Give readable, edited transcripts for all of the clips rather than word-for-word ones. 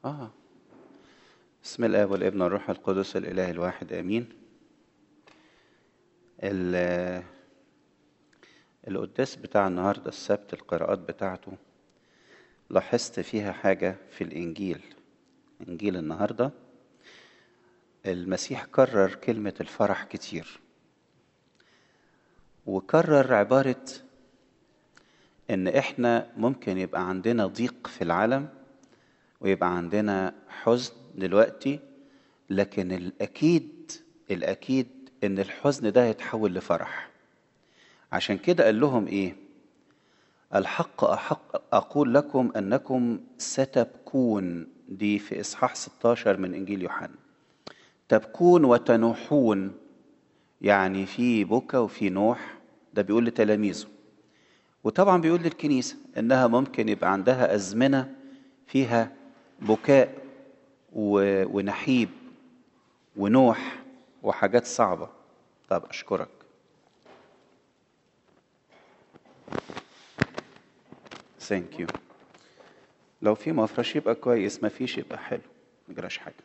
بسم الله والابن والروح القدس الإله الواحد آمين. القداس بتاع النهاردة السبت القراءات بتاعته لاحظت فيها حاجة في الإنجيل. إنجيل النهاردة المسيح كرر كلمة الفرح كتير، وكرر عبارة إن إحنا ممكن يبقى عندنا ضيق في العالم ويبقى عندنا حزن دلوقتي، لكن الأكيد إن الحزن ده يتحول لفرح. عشان كده قال لهم إيه؟ الحق أقول لكم أنكم ستبكون، دي في إصحاح 16 من إنجيل يوحنا. تبكون وتنوحون، يعني في بكا وفي نوح. ده بيقول لتلاميذه، وطبعا بيقول للكنيسة إنها ممكن يبقى عندها أزمنة فيها بكاء ونحيب ونوح وحاجات صعبة. طب أشكرك. Thank you. لو في مفرش يبقى كويس، ما فيش يبقى حلو، مجراش حاجة.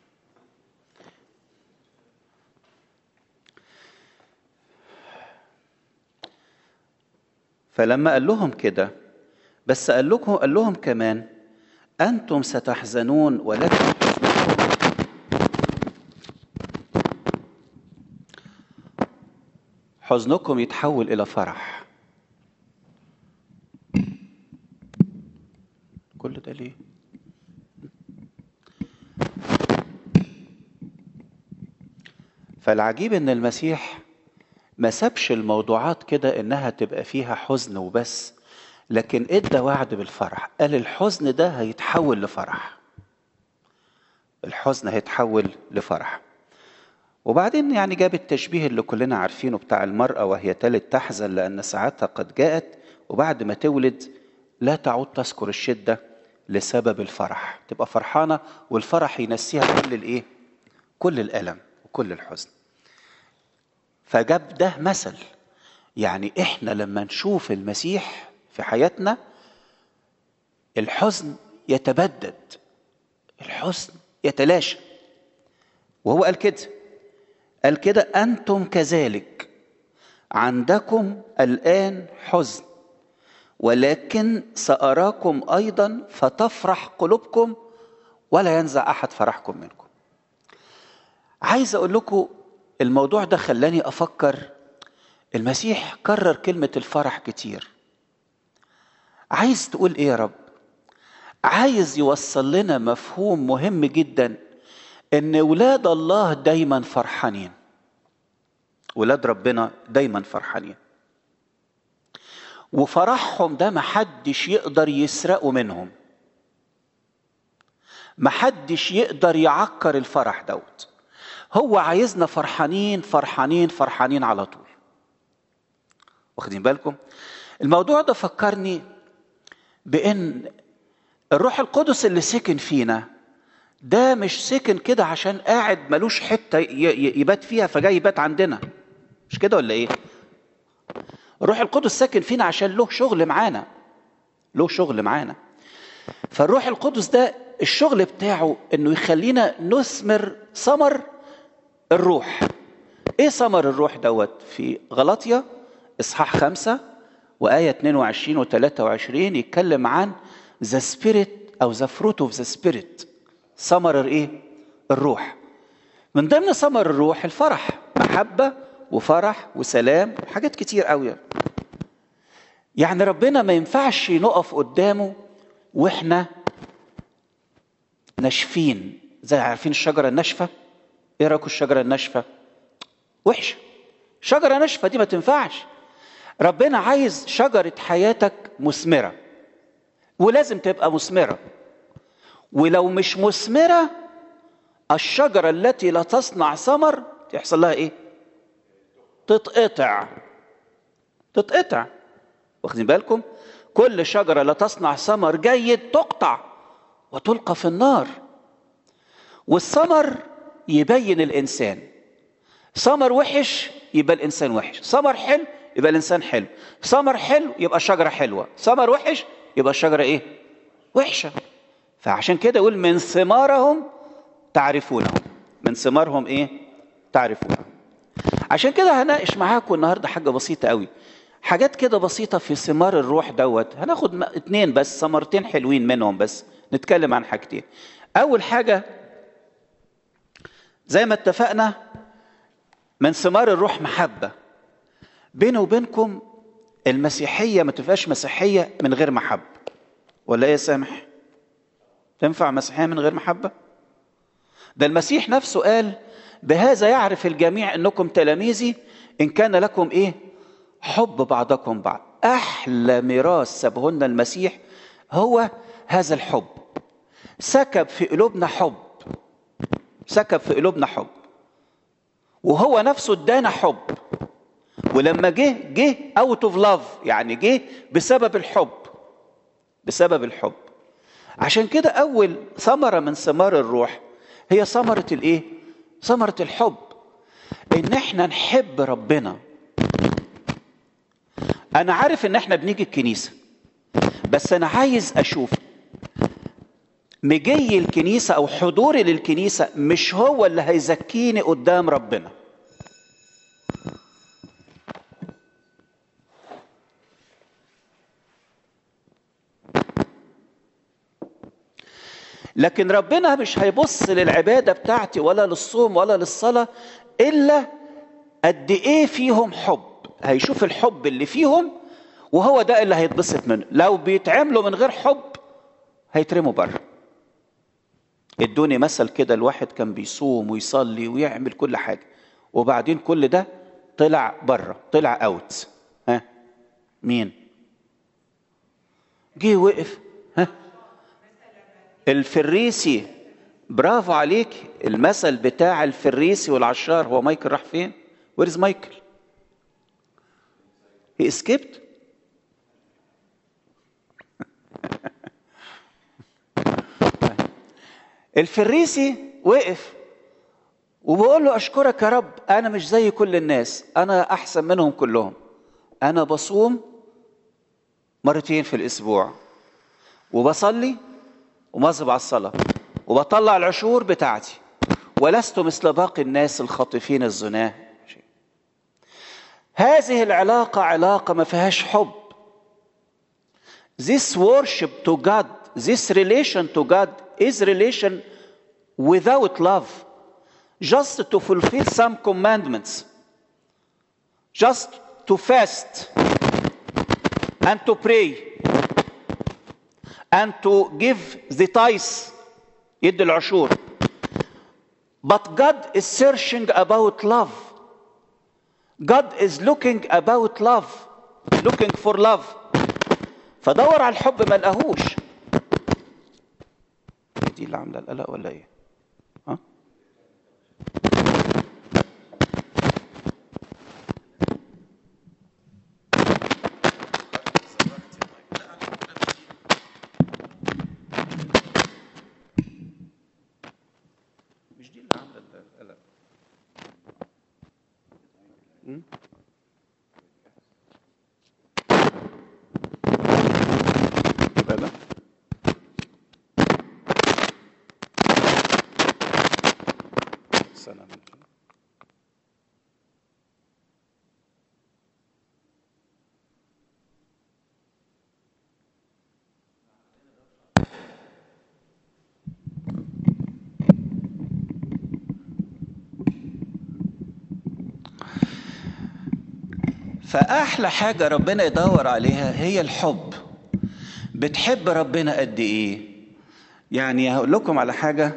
فلما قال لهم كده، بس قال لهم كمان أنتم ستحزنون ولكن حزنكم يتحول إلى فرح. كل ده ليه؟ فالعجيب إن المسيح ما سابش الموضوعات كده إنها تبقى فيها حزن وبس، لكن ادى وعد بالفرح. قال الحزن ده هيتحول لفرح، الحزن هيتحول لفرح. وبعدين يعني جاب التشبيه اللي كلنا عارفينه بتاع المرأة وهي تلد تحزن لأن ساعتها قد جاءت، وبعد ما تولد لا تعود تذكر الشدة لسبب الفرح، تبقى فرحانة والفرح ينسيها كل الألم وكل الحزن. فجاب ده مثل، يعني احنا لما نشوف المسيح في حياتنا الحزن يتبدد، الحزن يتلاشى. وهو قال كده أنتم كذلك عندكم الآن حزن، ولكن سأراكم أيضا فتفرح قلوبكم ولا ينزع أحد فرحكم منكم. عايز أقول لكم الموضوع ده خلاني أفكر. المسيح كرر كلمة الفرح كتير. عايز تقول إيه يا رب؟ عايز يوصل لنا مفهوم مهم جدا، إن ولاد الله دايما فرحانين، ولاد ربنا دايما فرحانين، وفرحهم ده محدش يقدر يسرقه منهم، محدش يقدر يعكر الفرح دوت. هو عايزنا فرحانين فرحانين فرحانين على طول. واخدين بالكم؟ الموضوع ده فكرني بأن الروح القدس اللي سكن فينا ده مش سكن كده عشان قاعد ملوش حتة يبات فيها فجاي يبات عندنا، مش كده ولا ايه؟ الروح القدس ساكن فينا عشان له شغل معانا، له شغل معانا. فالروح القدس ده الشغل بتاعه انه يخلينا نثمر ثمر الروح. ايه ثمر الروح دوت؟ في غلاطيا اصحاح 5 وآية 22 و 23 يتكلم عن the spirit أو the fruit of the spirit. ثمر الروح. من ضمن ثمر الروح الفرح، محبة وفرح وسلام وحاجات كتير قوي. يعني ربنا ما ينفعش نقف قدامه واحنا ناشفين، زي عارفين الشجرة الناشفة. ايه رأيكم الشجرة الناشفة؟ وحشة، شجرة ناشفة دي ما تنفعش. ربنا عايز شجرة حياتك مثمرة، ولازم تبقى مثمرة. ولو مش مثمرة، الشجرة التي لا تصنع ثمر يحصل لها ايه؟ تتقطع. واخدين بالكم؟ كل شجرة لا تصنع ثمر جيد تقطع وتلقى في النار. والثمر يبين الإنسان. ثمر وحش يبقى الإنسان وحش، ثمر حلو يبقى الإنسان حلو، ثمر حلو يبقى الشجرة حلوة، ثمر وحش يبقى الشجرة وحشة. فعشان كده يقول من ثمارهم تعرفونهم. من ثمارهم ايه؟ تعرفونهم. عشان كده هناقش معاكم النهارده حاجه بسيطه قوي، حاجات كده بسيطه في ثمار الروح دوت. هناخد 2 بس، ثمرتين حلوين منهم بس، نتكلم عن حاجتين. اول حاجه زي ما اتفقنا، من ثمار الروح محبه. بيني وبينكم المسيحيه ما تبقاش مسيحيه من غير محبه، ولا ايه يا سامح؟ تنفع مسيحيه من غير محبه؟ ده المسيح نفسه قال بهذا يعرف الجميع انكم تلاميذي ان كان لكم ايه؟ حب بعضكم بعض. احلى ميراث سابهن المسيح هو هذا الحب. سكب في قلوبنا حب، سكب في قلوبنا حب، وهو نفسه ادانا حب. ولما جه اوت اوف لاف، يعني جه بسبب الحب، بسبب الحب. عشان كده اول ثمره من ثمار الروح هي ثمره الايه؟ ثمره الحب. ان احنا نحب ربنا. انا عارف ان احنا بنيجي الكنيسه، بس انا عايز اشوف مجي الكنيسه او حضوري للكنيسه مش هو اللي هيزكيني قدام ربنا. لكن ربنا مش هيبص للعبادة بتاعتي ولا للصوم ولا للصلاة إلا قد إيه فيهم حب. هيشوف الحب اللي فيهم وهو ده اللي هيتبسط منه. لو بيتعاملوا من غير حب هيترموا بره. ادوني مثل كده، الواحد كان بيصوم ويصلي ويعمل كل حاجة، وبعدين كل ده طلع بره، طلع اوت. ها مين؟ جه وقف. ها الفريسي. برافو عليك، المثل بتاع الفريسي والعشار. هو مايكل راح فين؟ وير از مايكل؟ هي اسكيبت. الفريسي وقف وبقول له اشكرك يا رب، انا مش زي كل الناس، انا احسن منهم كلهم. انا بصوم 2 في الاسبوع، وبصلي ومواظب على الصلاة، وبطلع العشور بتاعتي، ولست مثل باقي الناس الخاطفين الزناه. هذه العلاقة علاقة ما فيهاش حب. This worship to God, this relation to God is relation without love. Just to fulfill some commandments, just to fast and to pray and to give the tithes, يد العشور. But God is searching about love. God is looking about love, looking for love. فدور على الحب ما لقاهوش. دي اللي عامله القلق ولا ايه؟ ها؟ مش دي اللي عامله القلق. بلا سنة فأحلى حاجة ربنا يدور عليها هي الحب. بتحب ربنا قد إيه؟ يعني هقول لكم على حاجة.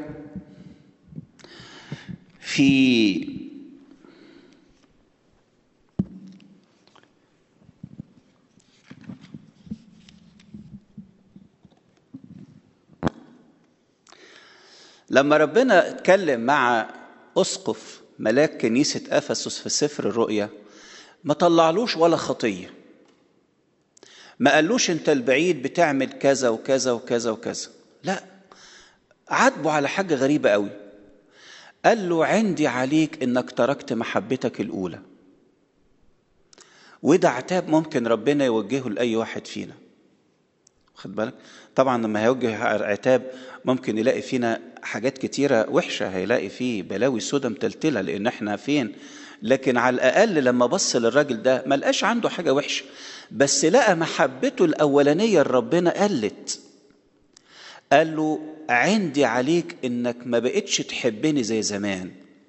لما ربنا اتكلم مع أسقف ملاك كنيسة أفسس في سفر الرؤيا، ما طلعلوش ولا خطية، ما قالوش انت البعيد بتعمل كذا وكذا وكذا وكذا، لا، عاتبه على حاجة غريبة قوي. قال له عندي عليك انك تركت محبتك الأولى. وده عتاب ممكن ربنا يوجهه لأي واحد فينا. خد بالك طبعا لما هيوجه عتاب ممكن يلاقي فينا حاجات كتيرة وحشة، هيلاقي فيه بلاوي سودا متلتلة لأن احنا فين. لكن على الأقل لما بص للراجل ده ما لقاش عنده حاجة وحشة، بس لقى محبته الأولانية لربنا قلت. قال له عندي عليك إنك ما بقتش تحبني زي زمان،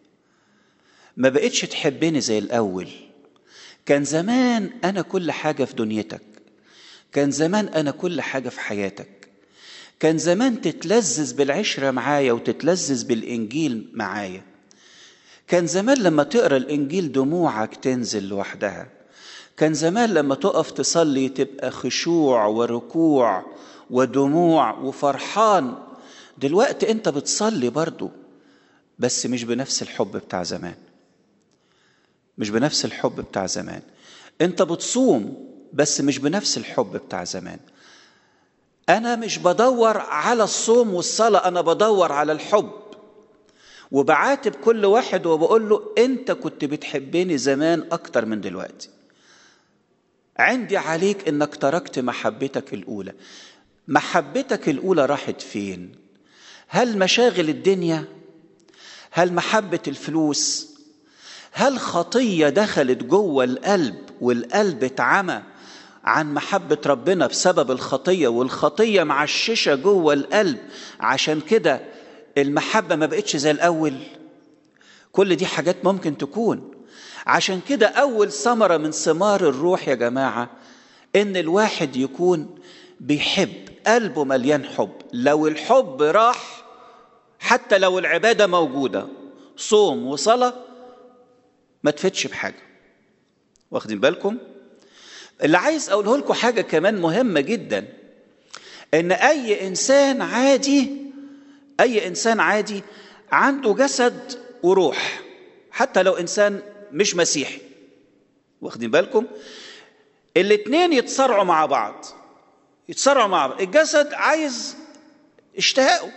ما بقتش تحبني زي الأول. كان زمان أنا كل حاجة في دنيتك، كان زمان أنا كل حاجة في حياتك، كان زمان تتلذذ بالعشرة معايا وتتلذذ بالإنجيل معايا، كان زمان لما تقرأ الإنجيل دموعك تنزل لوحدها، كان زمان لما تقف تصلي تبقى خشوع وركوع ودموع وفرحان. دلوقتي أنت بتصلي برضو بس مش بنفس الحب بتاع زمان، مش بنفس الحب بتاع زمان. أنت بتصوم بس مش بنفس الحب بتاع زمان. أنا مش بدور على الصوم والصلاة، أنا بدور على الحب، وبعاتب كل واحد وبقول له أنت كنت بتحبني زمان أكتر من دلوقتي. عندي عليك إنك تركت محبتك الأولى. محبتك الأولى راحت فين؟ هل مشاغل الدنيا؟ هل محبة الفلوس؟ هل خطية دخلت جوه القلب والقلب اتعمى عن محبة ربنا بسبب الخطية، والخطية معششة جوه القلب عشان كده المحبة ما بقتش زي الأول؟ كل دي حاجات ممكن تكون. عشان كده أول ثمرة من ثمار الروح يا جماعة إن الواحد يكون بيحب، قلبه مليان حب. لو الحب راح حتى لو العبادة موجودة صوم وصلاة ما تفيدش بحاجة. واخدين بالكم؟ اللي عايز أقوله لكم حاجة كمان مهمة جدا، إن أي إنسان عادي عنده جسد وروح، حتى لو إنسان مش مسيحي. واخدين بالكم؟ الاتنين يتصارعوا مع بعض. الجسد عايز اشتهاءه،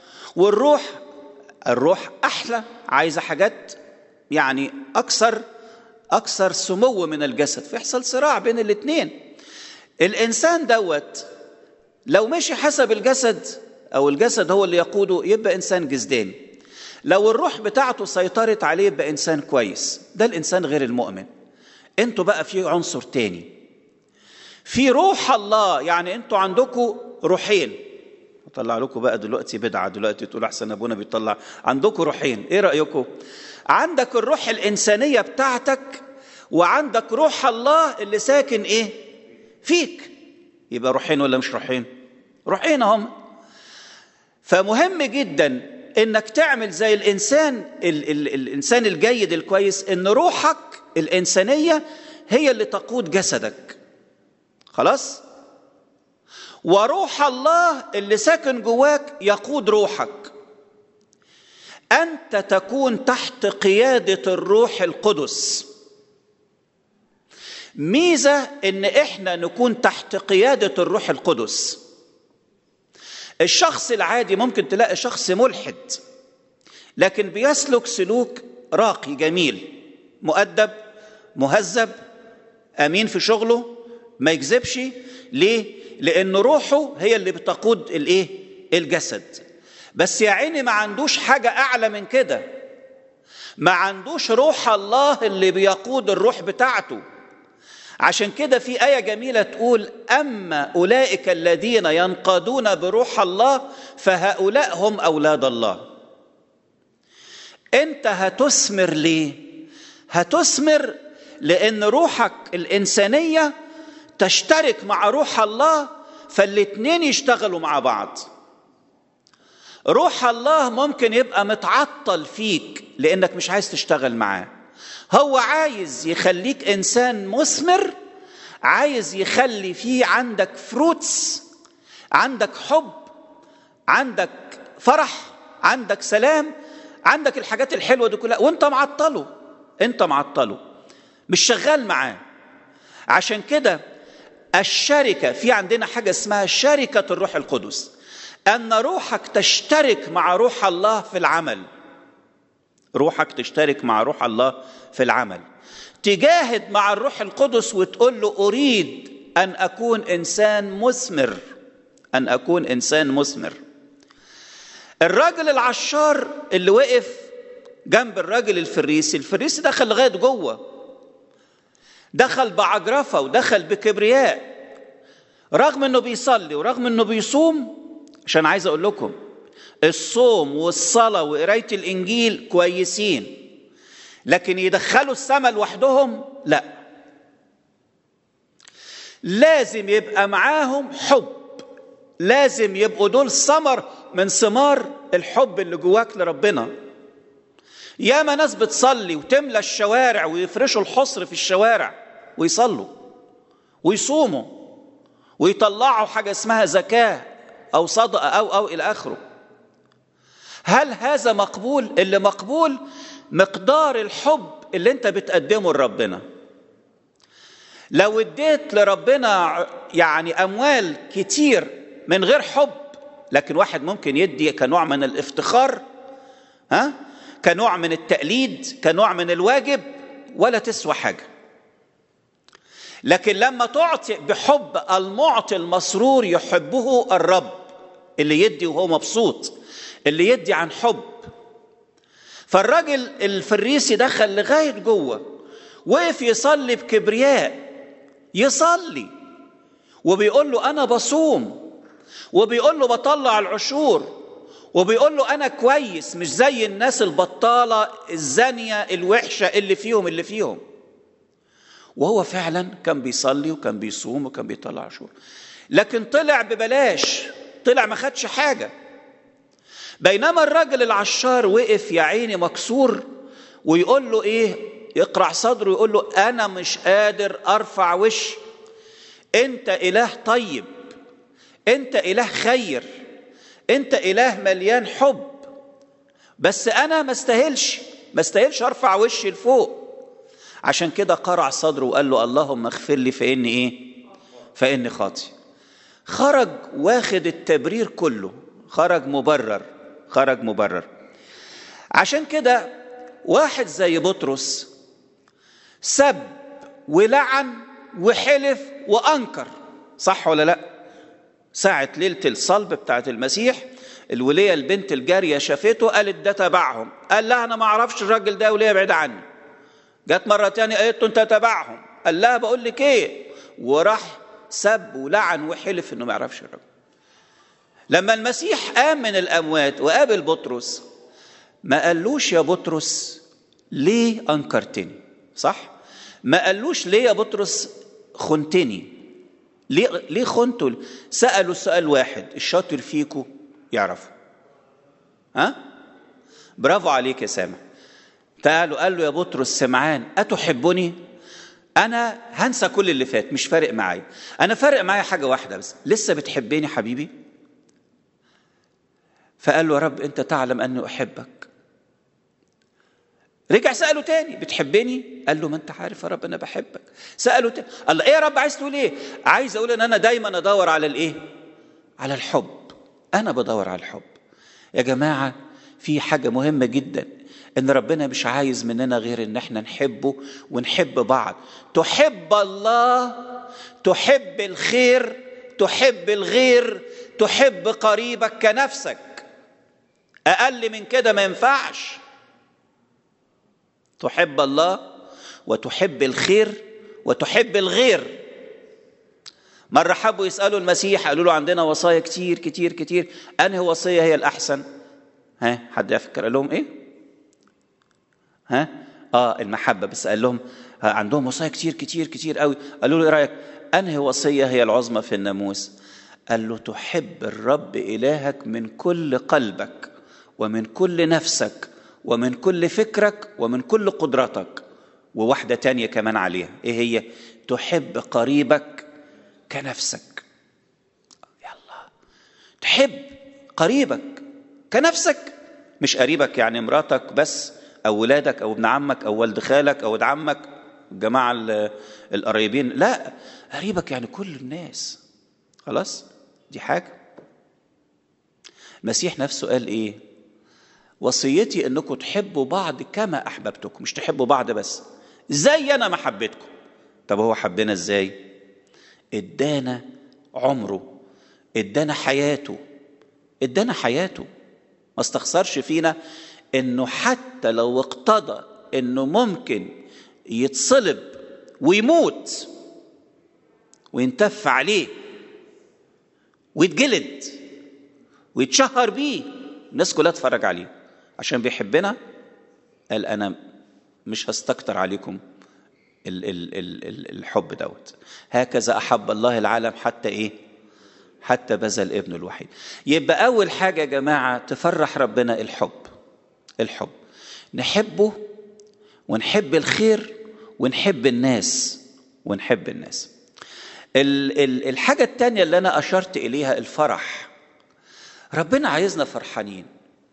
والروح أحلى، عايزة حاجات يعني أكثر سمو من الجسد، فيحصل صراع بين الاتنين. الإنسان دوت لو مشي حسب الجسد أو الجسد هو اللي يقوده يبقى إنسان جسداني. لو الروح بتاعته سيطرت عليه يبقى إنسان كويس. ده الإنسان غير المؤمن. انتوا بقى في عنصر تاني، في روح الله. يعني انتوا عندكم روحين. اطلع لكم بقى دلوقتي بدعة، دلوقتي تقول احسن ابونا بيطلع. عندكم روحين، ايه رأيكم؟ عندك الروح الإنسانية بتاعتك، وعندك روح الله اللي ساكن ايه فيك. يبقى روحين ولا مش روحين؟ روحين هم. فمهم جدا انك تعمل زي الانسان الجيد الكويس، ان روحك الإنسانية هي اللي تقود جسدك. خلاص؟ وروح الله اللي ساكن جواك يقود روحك. أنت تكون تحت قيادة الروح القدس. ميزة إن إحنا نكون تحت قيادة الروح القدس. الشخص العادي ممكن تلاقي شخص ملحد لكن بيسلك سلوك راقي جميل، مؤدب مهذب أمين في شغله، ما يكذبش. ليه؟ لأن روحه هي اللي بتقود الجسد. بس يا عيني ما عندوش حاجة أعلى من كده، ما عندوش روح الله اللي بيقود الروح بتاعته. عشان كده في آية جميلة تقول أما أولئك الذين ينقادون بروح الله فهؤلاء هم أولاد الله. أنت هتثمر ليه؟ هتثمر لأن روحك الإنسانية تشترك مع روح الله، فالاتنين يشتغلوا مع بعض. روح الله ممكن يبقى متعطل فيك لأنك مش عايز تشتغل معاه. هو عايز يخليك إنسان مثمر، عايز يخلي فيه عندك فروتس، عندك حب، عندك فرح، عندك سلام، عندك الحاجات الحلوة دي كلها، وانت معطله مش شغال معاه. عشان كده الشركة، في عندنا حاجة اسمها شركة الروح القدس، أن روحك تشترك مع روح الله في العمل. روحك تشترك مع روح الله في العمل، تجاهد مع الروح القدس وتقول له أريد أن أكون إنسان مثمر. أن أكون إنسان مثمر. الراجل العشار اللي وقف جنب الراجل الفريسي دخل لغاية جوه، دخل بعجرفة ودخل بكبرياء، رغم أنه بيصلي ورغم أنه بيصوم. عشان عايز أقول لكم الصوم والصلاة وقراية الإنجيل كويسين، لكن يدخلوا السماء لوحدهم لا، لازم يبقى معاهم حب، لازم يبقوا دول ثمر من ثمار الحب اللي جواك لربنا. ياما ناس بتصلي وتملى الشوارع ويفرشوا الحصر في الشوارع ويصلوا ويصوموا ويطلعوا حاجة اسمها زكاة أو صدقة أو إلى آخره. هل هذا مقبول؟ اللي مقبول مقدار الحب اللي انت بتقدمه لربنا. لو اديت لربنا يعني أموال كتير من غير حب، لكن واحد ممكن يدي كنوع من الافتخار، كنوع من التقليد، كنوع من الواجب، ولا تسوى حاجة. لكن لما تعطي بحب، المعطي المسرور يحبه الرب، اللي يدي وهو مبسوط، اللي يدي عن حب. فالراجل الفريسي دخل لغاية جوه، وقف يصلي بكبرياء، يصلي وبيقول له أنا بصوم، وبيقول له بطلع العشور، وبيقول له أنا كويس مش زي الناس البطالة الزانية الوحشة اللي فيهم. وهو فعلا كان بيصلي وكان بيصوم وكان بيطلع عشور، لكن طلع ببلاش، طلع ما خدش حاجة. بينما الراجل العشار وقف يا عيني مكسور ويقول له ايه، يقرع صدره ويقول له انا مش قادر ارفع وشي، انت اله طيب، انت اله خير، انت اله مليان حب، بس انا ما استاهلش ارفع وشي لفوق. عشان كده قرع صدره وقال له اللهم اغفر لي فاني خاطئ. خرج واخد التبرير كله، خرج مبرر. عشان كده واحد زي بطرس سب ولعن وحلف وأنكر، صح ولا لا؟ ساعة ليلة الصلب بتاعت المسيح، الولية البنت الجارية شافته، قالت ده تبعهم، قال لها أنا ما أعرفش الراجل ده، وليه بعيد عني. جت مرة تانية قالت له أنت تبعهم، قال لها بقول لك إيه، وراح سب ولعن وحلف إنه ما يعرفش الراجل. لما المسيح قام من الأموات وقابل بطرس، ما قالوش يا بطرس ليه أنكرتني، صح؟ ما قالوش ليه يا بطرس خنتني، ليه خنتوا؟ سألوا سؤال واحد، الشاطر فيكم يعرفوا. برافو عليك يا سامع. تعالوا قال له يا بطرس سمعان أتحبني؟ أنا هنسى كل اللي فات، مش فارق معايا، أنا فارق معايا حاجة واحدة بس، لسه بتحبني حبيبي؟ فقال له يا رب أنت تعلم أني أحبك. رجع سأله تاني بتحبني؟ قال له ما أنت عارف يا رب أنا بحبك. سأله تاني، الله إيه يا رب عايز تقول إيه؟ عايز أقول أن أنا دايما أدور على الإيه؟ على الحب. أنا بدور على الحب. يا جماعة في حاجة مهمة جدا، إن ربنا مش عايز مننا غير إن احنا نحبه ونحب بعض. تحب الله، تحب الخير، تحب الغير، تحب قريبك كنفسك. أقل من كده ما ينفعش. تحب الله وتحب الخير وتحب الغير. مرة حبوا يسألوا المسيح، قالوا له عندنا وصايا كتير كتير كتير، أنهي وصية هي الأحسن؟ حد يفكر؟ قال لهم إيه؟ المحبة. بس قال لهم عندهم وصايا كتير كتير كتير قوي. قالوا له إيه رأيك؟ أنهي وصية هي العظمى في الناموس؟ قال له تحب الرب إلهك من كل قلبك ومن كل نفسك ومن كل فكرك ومن كل قدرتك. وواحدة تانية كمان عليها، إيه هي؟ تحب قريبك كنفسك. يلا تحب قريبك كنفسك، مش قريبك يعني مراتك بس أو ولادك أو ابن عمك أو والد خالك أو ابن عمك الجماعة القريبين، لا، قريبك يعني كل الناس. خلاص، دي حاجة. المسيح نفسه قال إيه؟ وصيتي أنكم تحبوا بعض كما أحببتكم، مش تحبوا بعض بس زي أنا ما حبيتكم. طب هو حبنا إزاي؟ إدانا عمره، ادانا حياته، ادانا حياته، ما استخسرش فينا انه حتى لو اقتضى انه ممكن يتصلب ويموت وينتف عليه ويتجلد ويتشهر بيه، الناس كلها تتفرج عليه عشان بيحبنا. قال انا مش هستكتر عليكم الحب دوت. هكذا احب الله العالم حتى ايه؟ حتى بذل ابنه الوحيد. يبقى اول حاجه يا جماعه تفرح ربنا الحب، نحبه ونحب الخير ونحب الناس الحاجه الثانيه اللي انا اشرت اليها الفرح. ربنا عايزنا فرحانين،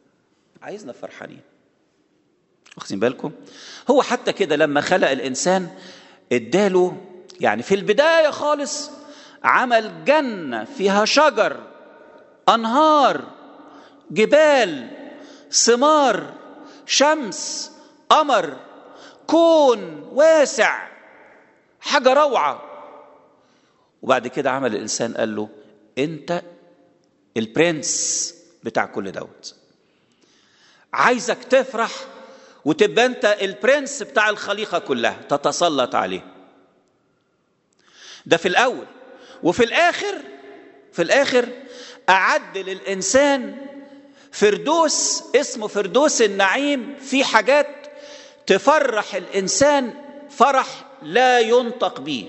واخدين بالكم؟ هو حتى كده لما خلق الإنسان اداله، يعني في البداية خالص عمل جنة فيها شجر، أنهار، جبال، ثمار، شمس، قمر، كون واسع، حاجة روعة. وبعد كده عمل الإنسان قال له أنت البرنس بتاع كل دوت، عايزك تفرح وتبقى انت البرنس بتاع الخليقة كلها، تتسلط عليه. ده في الأول. وفي الآخر أعد للإنسان فردوس اسمه فردوس النعيم، في حاجات تفرح الإنسان فرح لا ينطق به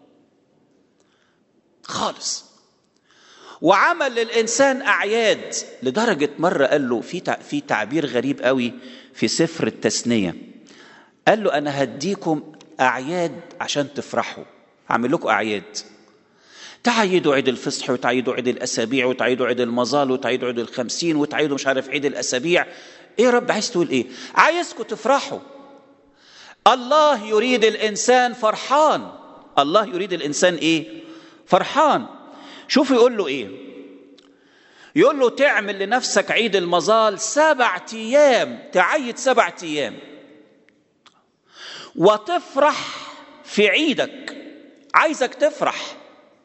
خالص. وعمل للإنسان أعياد، لدرجة مرة قال له في تعبير غريب قوي في سفر التثنية، قال له أنا هديكم أعياد عشان تفرحوا، هعمل لكم أعياد، تعيدوا عيد الفصح وتعيدوا عيد الأسابيع وتعيدوا عيد المظال وتعيدوا عيد ال50 وتعيدوا مش عارف عيد الأسابيع. إيه يا رب عايز تقول إيه؟ عايزكم تفرحوا. الله يريد الإنسان فرحان، الله يريد الإنسان إيه؟ فرحان. شوفوا يقول له إيه؟ يقول له تعمل لنفسك عيد المظال 7 أيام، تعيد 7 أيام وتفرح في عيدك، عايزك تفرح.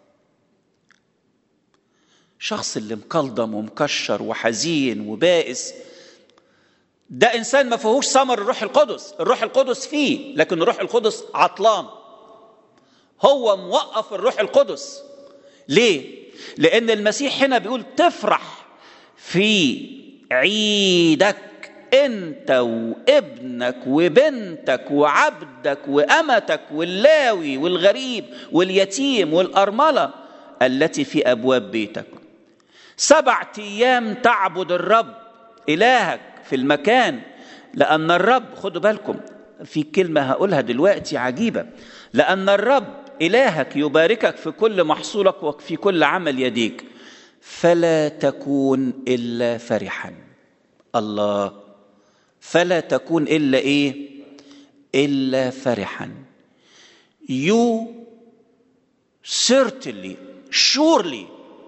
شخص اللي مكلضم ومكشر وحزين وبائس، ده إنسان ما فيهوش ثمر الروح القدس. الروح القدس فيه، لكن الروح القدس عطلان، هو موقف الروح القدس. ليه؟ لأن المسيح هنا بيقول تفرح في عيدك أنت وابنك وبنتك وعبدك وأمتك واللاوي والغريب واليتيم والأرملة التي في أبواب بيتك. 7 أيام تعبد الرب إلهك في المكان، لأن الرب، خدوا بالكم في كلمة هقولها دلوقتي عجيبة، لأن الرب إلهك يباركك في كل محصولك وفي كل عمل يديك، فلا تكون إلا فرحا. الله، فلا تكون إلا إيه؟ إلا فرحا. You certainly, surely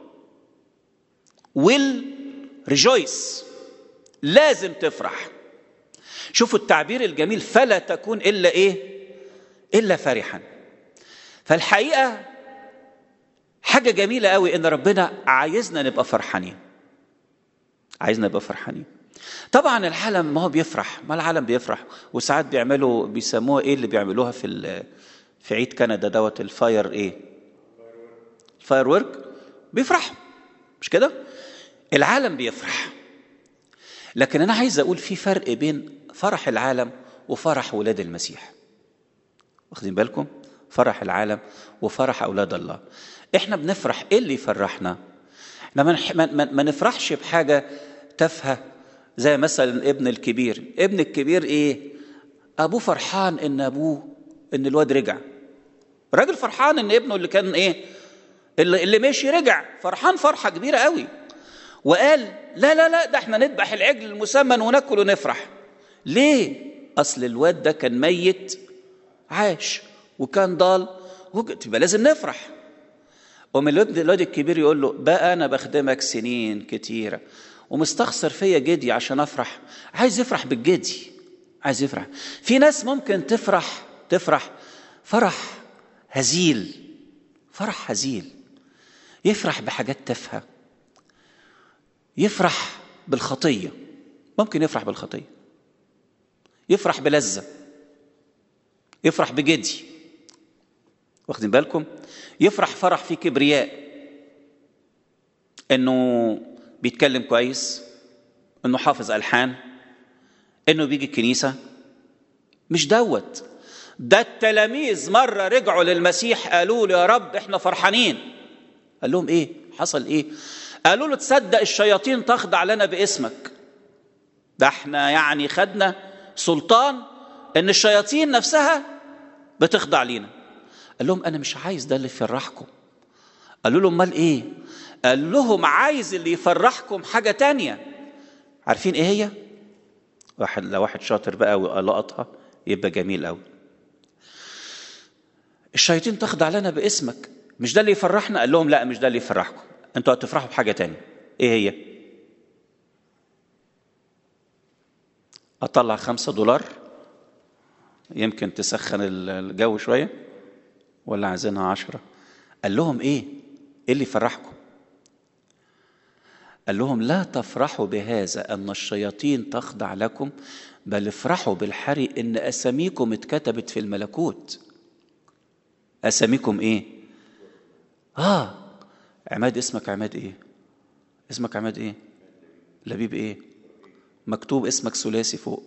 will rejoice. لازم تفرح. شوفوا التعبير الجميل، فلا تكون إلا إيه؟ إلا فرحا. فالحقيقة حاجة جميلة قوي إن ربنا عايزنا نبقى فرحانين، عايزنا نبقى فرحانين. طبعا العالم ما هو بيفرح، ما العالم بيفرح، وساعات بيعملوا بيسموها إيه اللي بيعملوها في عيد كندا دوت، الفاير إيه؟ الفاير ورك، بيفرح مش كده؟ العالم بيفرح. لكن أنا عايز أقول في فرق بين فرح العالم وفرح ولاد المسيح. واخدين بالكم؟ فرح العالم وفرح أولاد الله. إحنا بنفرح، إيه اللي يفرحنا؟ إحنا ما نفرحش بحاجة تافهة زي مثلا ابن الكبير إيه؟ أبوه فرحان إن الواد رجع. الراجل فرحان إن ابنه اللي كان إيه؟ اللي ماشي رجع، فرحان فرحة كبيرة قوي. وقال لا ده احنا نذبح العجل المسمن وناكل ونفرح. ليه؟ أصل الواد ده كان ميت عاش وكان ضال، يبقى لازم نفرح. ومن الواد الكبير يقول له بقى أنا بخدمك سنين كتيرة ومستخسر فيا جدي عشان أفرح. عايز يفرح بالجدي، عايز يفرح. في ناس ممكن تفرح فرح هزيل، يفرح بحاجات تافهة، يفرح بالخطية، ممكن يفرح بالخطية، يفرح بلذة، يفرح بجدي، واخدين بالكم؟ يفرح فرح في كبرياء، انه بيتكلم كويس، انه حافظ ألحان، انه بيجي الكنيسة. مش دوت. ده التلاميذ مرة رجعوا للمسيح قالوا له يا رب احنا فرحانين. قال لهم ايه؟ حصل ايه؟ قالوا له تصدق الشياطين تخضع لنا باسمك. ده احنا يعني خدنا سلطان ان الشياطين نفسها بتخضع لينا. قال لهم انا مش عايز ده اللي يفرحكم. قالوا له امال ايه؟ قال لهم عايز اللي يفرحكم حاجة تانية. عارفين ايه هي؟ لو واحد شاطر بقى ولقطها يبقى جميل قوي. الشياطين تخضع لنا باسمك، مش ده اللي يفرحنا؟ قال لهم لا، مش ده اللي يفرحكم، انتوا هتفرحوا بحاجة تانية. ايه هي؟ اطلع $5 يمكن تسخن الجو شوية، ولا عايزينها 10؟ قال لهم ايه اللي يفرحكم؟ قال لهم لا تفرحوا بهذا ان الشياطين تخضع لكم، بل افرحوا بالحري ان اساميكم اتكتبت في الملكوت. اساميكم ايه؟ عماد. اسمك عماد ايه؟ اسمك عماد ايه؟ لبيب ايه؟ مكتوب اسمك ثلاثي فوق.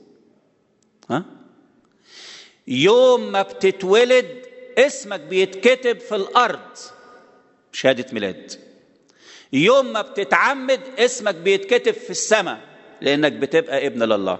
يوم ما بتتولد اسمك بيتكتب في الارض، شهادة ميلاد. يوم ما بتتعمد اسمك بيتكتب في السماء، لانك بتبقى ابن لله.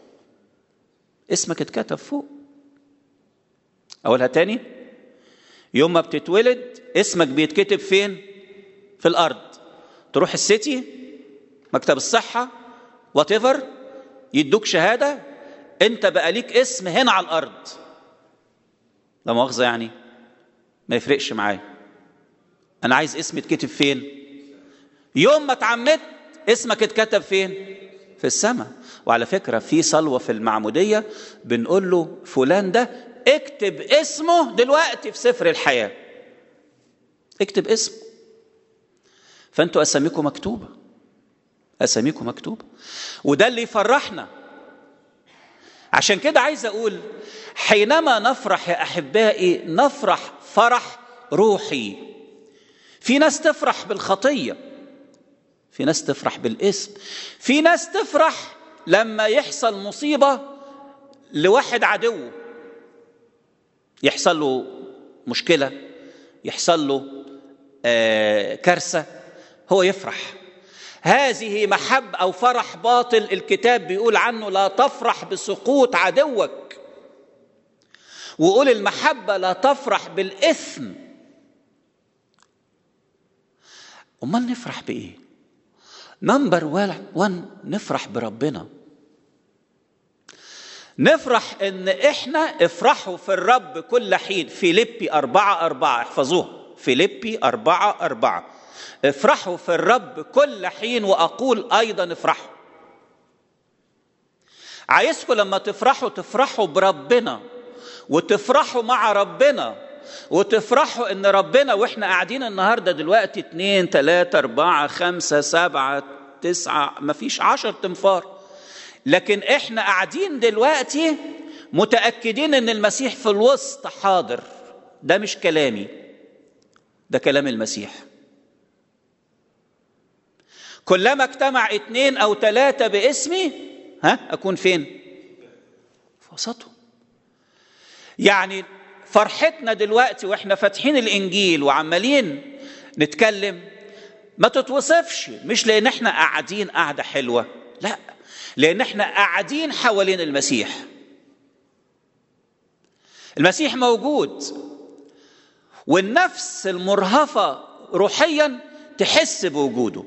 اسمك اتكتب فوق. اقولها تاني، يوم ما بتتولد اسمك بيتكتب فين؟ في الارض. تروح السيتي، مكتب الصحة، whatever، يدوك شهادة انت بقى ليك اسم هنا على الارض. لا مؤاخذة يعني، ما يفرقش معايا، انا عايز اسمي اتكتب فين؟ يوم ما اتعمدت اسمك اتكتب فين؟ في السماء. وعلى فكرة في صلوة في المعمودية بنقول له فلان ده اكتب اسمه دلوقتي في سفر الحياة، اكتب اسمه. فانتوا اساميكم مكتوبة، اساميكم مكتوبة، وده اللي يفرحنا. عشان كده عايز اقول حينما نفرح يا احبائي نفرح فرح روحي. في ناس تفرح بالخطية، في ناس تفرح بالاسم، في ناس تفرح لما يحصل مصيبة لواحد عدو، يحصل له مشكلة، يحصل له كارثة، هو يفرح. هذه محبة أو فرح باطل. الكتاب بيقول عنه لا تفرح بسقوط عدوك، وقول المحبة لا تفرح بالإثم. أمال نفرح بإيه؟ نمبر 1 نفرح بربنا. نفرح ان احنا افرحوا في الرب كل حين. فيليبي 4:4 احفظوها، فيليبي 4:4 افرحوا في الرب كل حين وأقول أيضا افرحوا. عايزكم لما تفرحوا بربنا، وتفرحوا مع ربنا، وتفرحوا ان ربنا. واحنا قاعدين النهاردة دلوقتي 2 3 4 5 7 9 مفيش 10 تنفار، لكن احنا قاعدين دلوقتي متأكدين ان المسيح في الوسط حاضر. ده مش كلامي، ده كلام المسيح. كلما اجتمع 2 أو 3 باسمي أكون فين؟ في وسطهم. يعني فرحتنا دلوقتي واحنا فاتحين الإنجيل وعمالين نتكلم ما تتوصفش، مش لأن احنا قاعدين قاعدة حلوة، لا، لأن احنا قاعدين حوالين المسيح. المسيح موجود، والنفس المرهفة روحيا تحس بوجوده،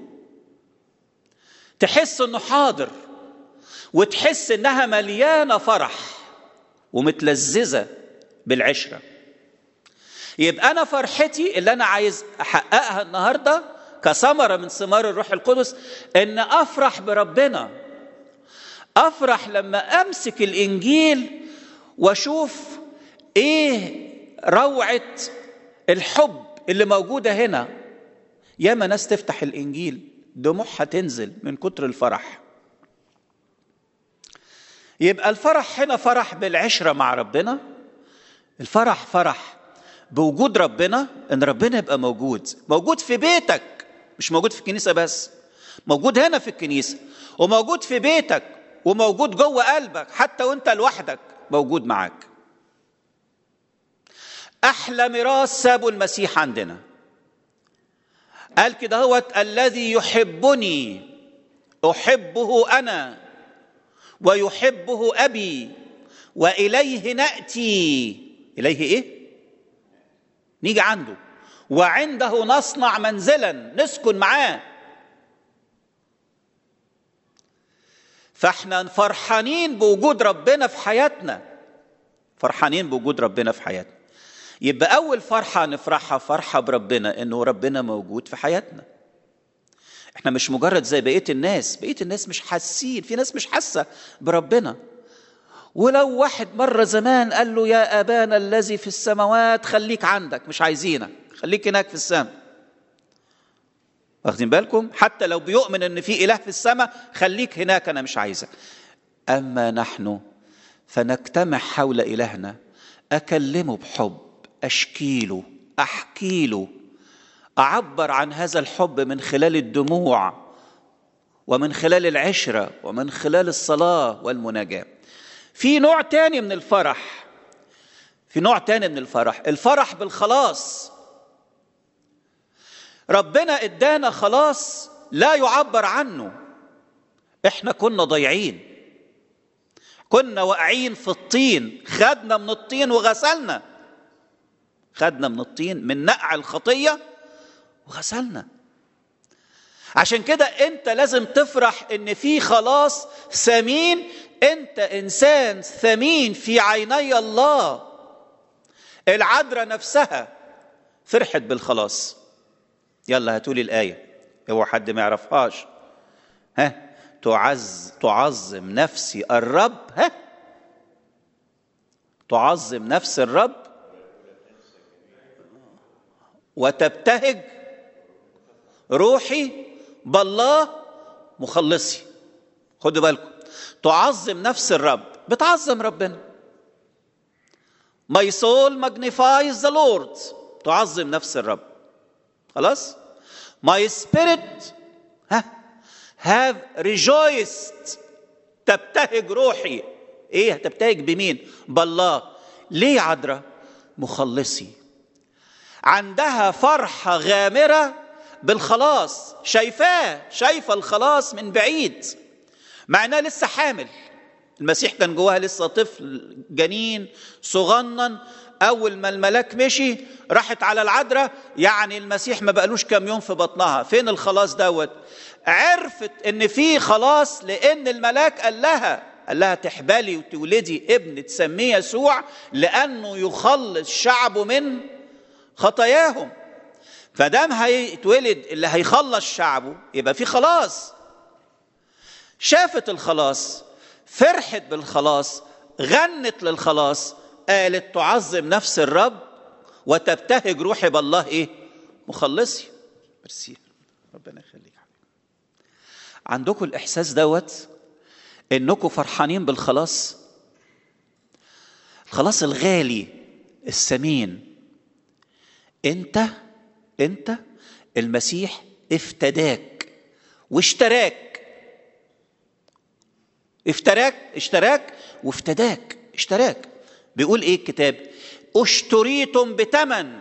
تحس انه حاضر، وتحس انها مليانة فرح ومتلذذة بالعشرة. يبقى انا فرحتي اللي انا عايز احققها النهاردة كثمرة من ثمار الروح القدس ان افرح بربنا. افرح لما امسك الانجيل واشوف ايه روعة الحب اللي موجودة هنا. ياما ناس تفتح الانجيل دموعها تنزل من كتر الفرح. يبقى الفرح هنا فرح بالعشرة مع ربنا، الفرح فرح بوجود ربنا، ان ربنا يبقى موجود في بيتك، مش موجود في الكنيسة بس، موجود هنا في الكنيسة وموجود في بيتك وموجود جوه قلبك، حتى وانت لوحدك موجود معاك. احلى ميراث سابه المسيح عندنا، قال كده هوت: الذي يحبني احبه انا ويحبه ابي واليه ناتي. اليه ايه؟ نيجي عنده، وعنده نصنع منزلا، نسكن معاه. فاحنا فرحانين بوجود ربنا في حياتنا، فرحانين بوجود ربنا في حياتنا. يبقى اول فرحه نفرحها فرحه بربنا، انه ربنا موجود في حياتنا. احنا مش مجرد زي بقيه الناس مش حاسين، في ناس مش حاسه بربنا. ولو واحد مره زمان قال له: يا ابانا الذي في السماوات، خليك عندك، مش عايزينك، خليك هناك في السماء. واخدين بالكم؟ حتى لو بيؤمن ان في اله في السماء، خليك هناك، انا مش عايزك. اما نحن فنجتمع حول الهنا، اكلمه بحب، اشكيله، احكيله، اعبر عن هذا الحب من خلال الدموع ومن خلال العشرة ومن خلال الصلاة والمناجاة. في نوع تاني من الفرح، الفرح بالخلاص. ربنا ادانا خلاص لا يعبر عنه. احنا كنا ضايعين، كنا واقعين في الطين، خدنا من الطين وغسلنا، خدنا من الطين، من نقع الخطية وغسلنا. عشان كده انت لازم تفرح ان في خلاص ثمين، انت انسان ثمين في عيني الله. العذراء نفسها فرحت بالخلاص. يلا هاتولي الآية، هو حد ما يعرفهاش؟ تعظم نفسي الرب، تعظم نفس الرب وتبتهج روحي بالله مخلصي. خدوا بالكم، تعظم نفس الرب، بتعظم ربنا. My soul magnifies the Lord، تعظم نفس الرب. خلاص؟ My spirit have rejoiced، تبتهج روحي. ايه هتبتهج بمين؟ بالله. ليه عذراء؟ مخلصي. عندها فرحة غامرة بالخلاص، شايفة الخلاص من بعيد، مع انها لسه حامل. المسيح كان جواها لسه طفل جنين صغنن. اول ما الملاك مشي راحت على العذراء، يعني المسيح ما بقالوش كام يوم في بطنها. فين الخلاص دوت؟ عرفت ان في خلاص، لان الملاك قال لها تحبلي وتولدي ابن تسميه يسوع، لانه يخلص شعبه من خطاياهم. فدام هيتولد اللي هيخلص شعبه، يبقى في خلاص. شافت الخلاص، فرحت بالخلاص، غنت للخلاص، قالت: تعظم نفس الرب وتبتهج روحي بالله ايه؟ مخلصي. ميرسي، ربنا يخليك. عندكم الاحساس دوت انكم فرحانين بالخلاص، الخلاص الغالي الثمين. انت المسيح افتداك واشتراك، اشتراك وافتداك، اشتراك. بيقول ايه الكتاب؟ اشتريتم بثمن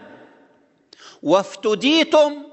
وافتديتم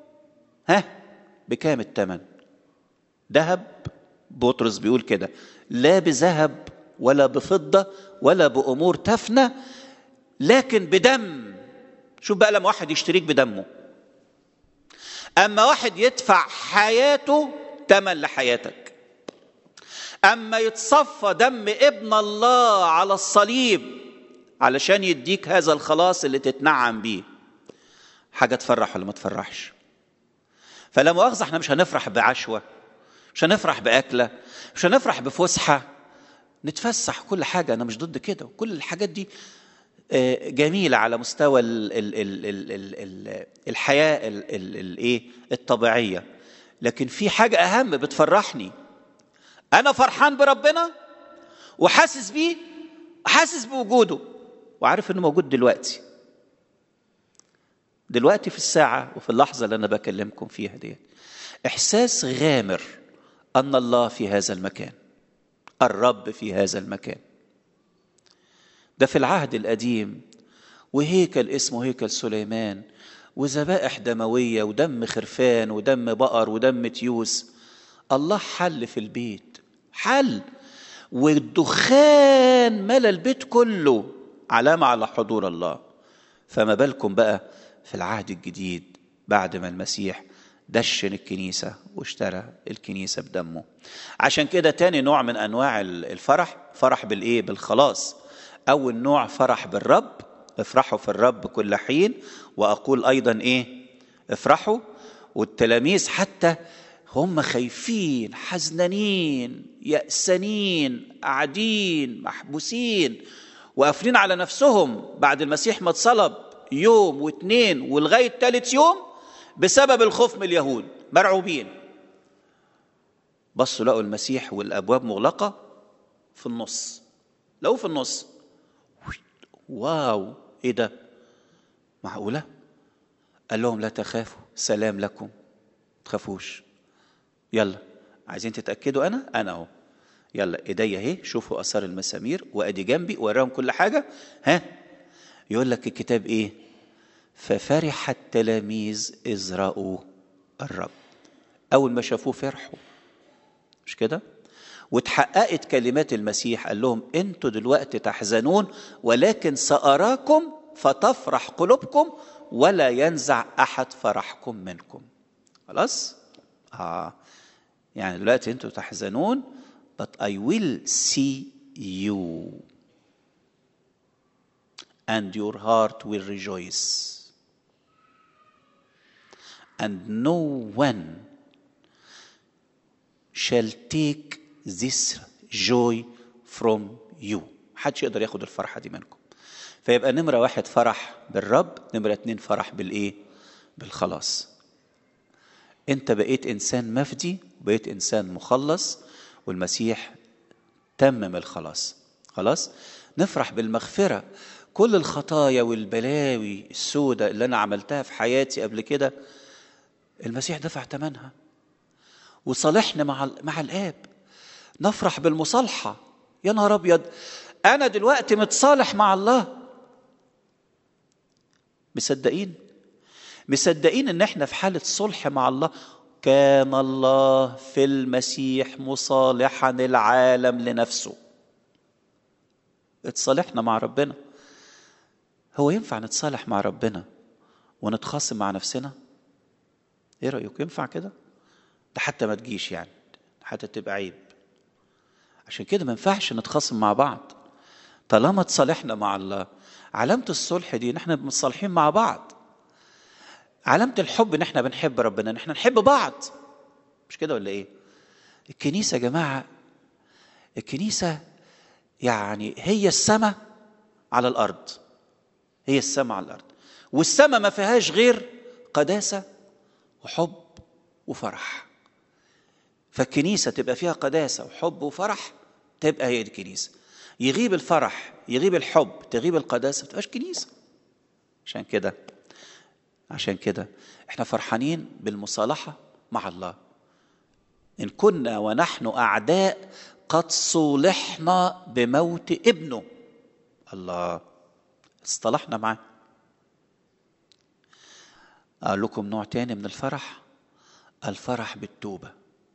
بكام الثمن؟ ذهب. بطرس بيقول كده: لا بذهب ولا بفضة ولا بأمور تفنى، لكن بدم. شوف بقى، لما واحد يشتريك بدمه، اما واحد يدفع حياته ثمن لحياتك، اما يتصفى دم ابن الله على الصليب علشان يديك هذا الخلاص اللي تتنعم بيه. حاجة تفرح ولا ما تفرحش؟ فلا مؤاخذة، احنا مش هنفرح بعشوة، مش هنفرح بأكلة، مش هنفرح بفسحة، نتفسح كل حاجة، أنا مش ضد كده، وكل الحاجات دي جميلة على مستوى الحياة الطبيعية. لكن في حاجة أهم بتفرحني، أنا فرحان بربنا وحاسس بيه، حاسس بوجوده، وعارف إنه موجود دلوقتي في الساعة وفي اللحظة اللي أنا بكلمكم فيها دي. إحساس غامر أن الله في هذا المكان، الرب في هذا المكان. ده في العهد القديم، وهيكل اسمه هيكل سليمان، وذبائح دموية ودم خرفان ودم بقر ودم تيوس. الله حل في البيت، حل، والدخان ملى البيت كله، علامة على حضور الله. فما بالكم بقى في العهد الجديد بعد ما المسيح دشن الكنيسة واشترى الكنيسة بدمه. عشان كده تاني نوع من أنواع الفرح، فرح بالإيه؟ بالخلاص. أول نوع فرح بالرب، افرحوا في الرب كل حين، وأقول أيضا إيه؟ افرحوا. والتلاميذ حتى هم خايفين، حزنانين، يأسانين، قاعدين محبوسين وقافلين على نفسهم بعد المسيح ما اتصلب يوم واثنين ولغاية 3 يوم بسبب الخوف من اليهود، مرعوبين. بصوا لقوا المسيح والأبواب مغلقة في النص، لقوا في النص. واو، ايه ده؟ معقولة؟ قال لهم لا تخافوا، سلام لكم، تخافوش. يلا، عايزين تتأكدوا أنا أهو، يلا ايديا اهي، شوفوا أثار المسامير، وأدي جنبي، وراهم كل حاجة. ها، يقول لك الكتاب إيه؟ ففرح التلاميذ إذ رأوا الرب. أول ما شافوه فرحوا، مش كده؟ وتحققت كلمات المسيح، قال لهم انتوا دلوقتي تحزنون ولكن سأراكم فتفرح قلوبكم ولا ينزع أحد فرحكم منكم. خلاص؟ يعني دلوقتي انتوا تحزنون but I will see you and your heart will rejoice and no one shall take this joy from you. محدش يقدر ياخد الفرحة دي منكم. فيبقى نمرة 1 فرح بالرب، نمرة 2 فرح بالإيه؟ بالخلاص. انت بقيت إنسان مفدي، وبقيت إنسان مخلص، والمسيح تمم الخلاص. خلاص؟ نفرح بالمغفرة. كل الخطايا والبلاوي السوداء اللي أنا عملتها في حياتي قبل كده المسيح دفع ثمنها وصالحنا مع الآب. نفرح بالمصالحة. يا نهار أبيض، أنا دلوقتي متصالح مع الله. مصدقين إن إحنا في حالة صلح مع الله. كان الله في المسيح مصالحا العالم لنفسه. اتصالحنا مع ربنا. هو ينفع نتصالح مع ربنا ونتخاصم مع نفسنا؟ ايه رأيك؟ ينفع كده؟ ده حتى ما تجيش، يعني حتى تبقى عيب. عشان كده ما ينفعش نتخاصم مع بعض. طالما تصالحنا مع الله، علامة الصلح دي ان احنا متصالحين مع بعض. علامة الحب ان احنا بنحب ربنا، ان احنا نحب بعض. مش كده ولا ايه؟ الكنيسة يا جماعة، الكنيسة يعني هي السماء على الأرض. هي السماء على الأرض، والسماء ما فيهاش غير قداسة وحب وفرح. فالكنيسة تبقى فيها قداسة وحب وفرح، تبقى هي دي الكنيسة. يغيب الفرح، يغيب الحب، تغيب القداسة، ما تبقاش كنيسة. عشان كده احنا فرحانين بالمصالحة مع الله. إن كنا ونحن أعداء قد صولحنا بموت ابنه. الله، اصطلحنا معاه. أقول لكم نوع تاني من الفرح، الفرح بالتوبة.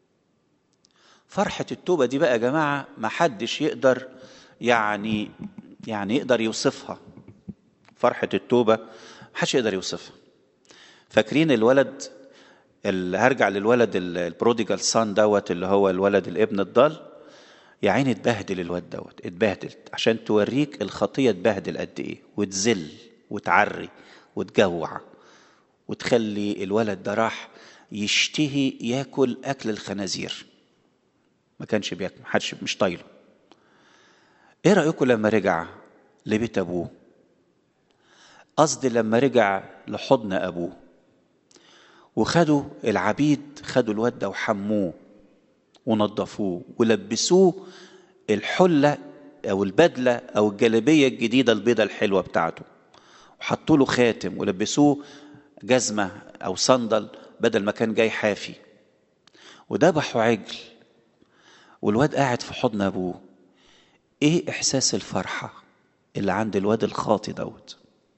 فرحة التوبة دي بقى يا جماعة ما حدش يقدر يعني يقدر يوصفها. فرحة التوبة ما حدش يقدر يوصفها. فاكرين الولد اللي هرجع للولد البروديجال سان دوت، اللي هو الولد الابن الضال. يا عيني اتبهدل الواد دوت، اتبهدل. عشان توريك الخطية اتبهدل قد ايه، وتزل وتعري وتجوع، وتخلي الولد ده راح يشتهي ياكل أكل الخنازير. ما كانش بياكل، محدش مش طايله. ايه رأيكم لما رجع لبيت أبوه؟ قصدي لما رجع لحضن أبوه وخدوا العبيد، خدوا الواد ده وحموه ونظفوه ولبسوه الحلة أو البدلة أو الجلابية الجديدة البيضة الحلوة بتاعته، وحطوا له خاتم ولبسوه جزمة أو صندل بدل ما كان جاي حافي، وذبحوا عجل، والواد قاعد في حضن أبوه. إيه إحساس الفرحة اللي عند الواد الخاطي دوت؟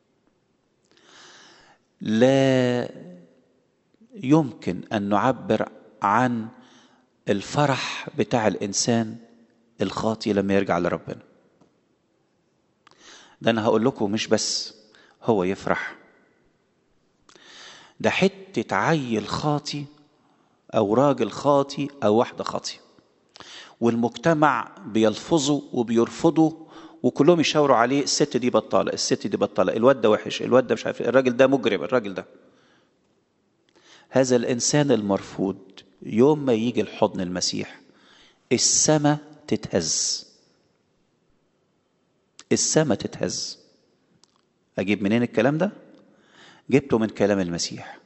لا يمكن أن نعبر عن الفرح بتاع الإنسان الخاطي لما يرجع لربنا. ده أنا هقول لكم مش بس هو يفرح، ده حتة عيل خاطي أو راجل خاطي أو واحدة خاطي، والمجتمع بيلفظوا وبيرفضوا وكلهم يشاوروا عليه، الست دي بطالة، الست دي بطالة، الواد ده وحش، الواد ده مش عارف، الراجل ده مجرم، الراجل ده. هذا الإنسان المرفوض يوم ما يجي الحضن المسيح السماء تتهز، السماء تتهز. أجيب منين الكلام ده؟ جبته من كلام المسيح.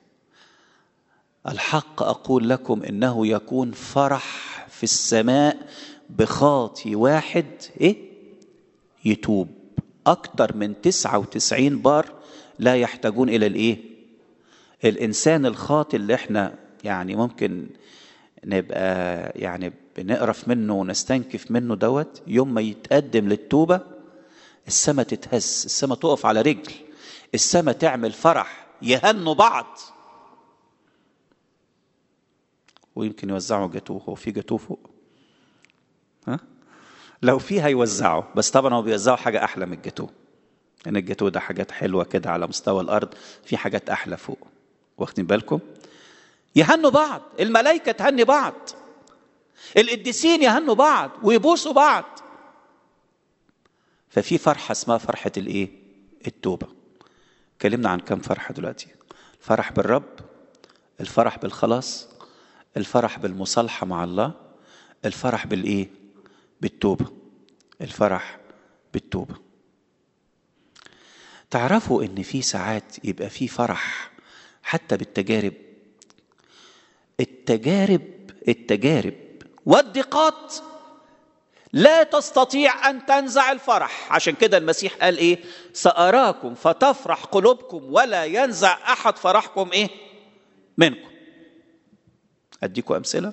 الحق أقول لكم إنه يكون فرح في السماء بخاطي واحد يتوب، أكتر من 99 بار لا يحتاجون إلى الإنسان الخاطي اللي احنا يعني ممكن نبقى يعني بنقرف منه ونستنكف منه دوت، يوم ما يتقدم للتوبة السماء تتهز، السماء تقف على رجل، السماء تعمل فرح، يهنوا بعض، ويمكن يوزعوا جاتوه. هو في جاتوه فوق؟ لو في هيوزعوا، بس طبعا هو بيوزعوا حاجة أحلى من الجاتوه، لأن الجاتوه ده حاجات حلوة كده على مستوى الأرض، في حاجات أحلى فوق. واخدين بالكم؟ يهنوا بعض، الملائكة تهني بعض، القديسين يهنوا بعض ويبوسوا بعض. ففي فرحة اسمها فرحة التوبة. كلمنا عن كم فرحة دلوقتي؟ الفرح بالرب، الفرح بالخلاص، الفرح بالمصالحة مع الله، الفرح بالتوبة، الفرح بالتوبة. تعرفوا ان في ساعات يبقى في فرح حتى بالتجارب. التجارب والضيقات لا تستطيع أن تنزع الفرح. عشان كده المسيح قال سأراكم فتفرح قلوبكم ولا ينزع أحد فرحكم منكم. أديكم أمثلة.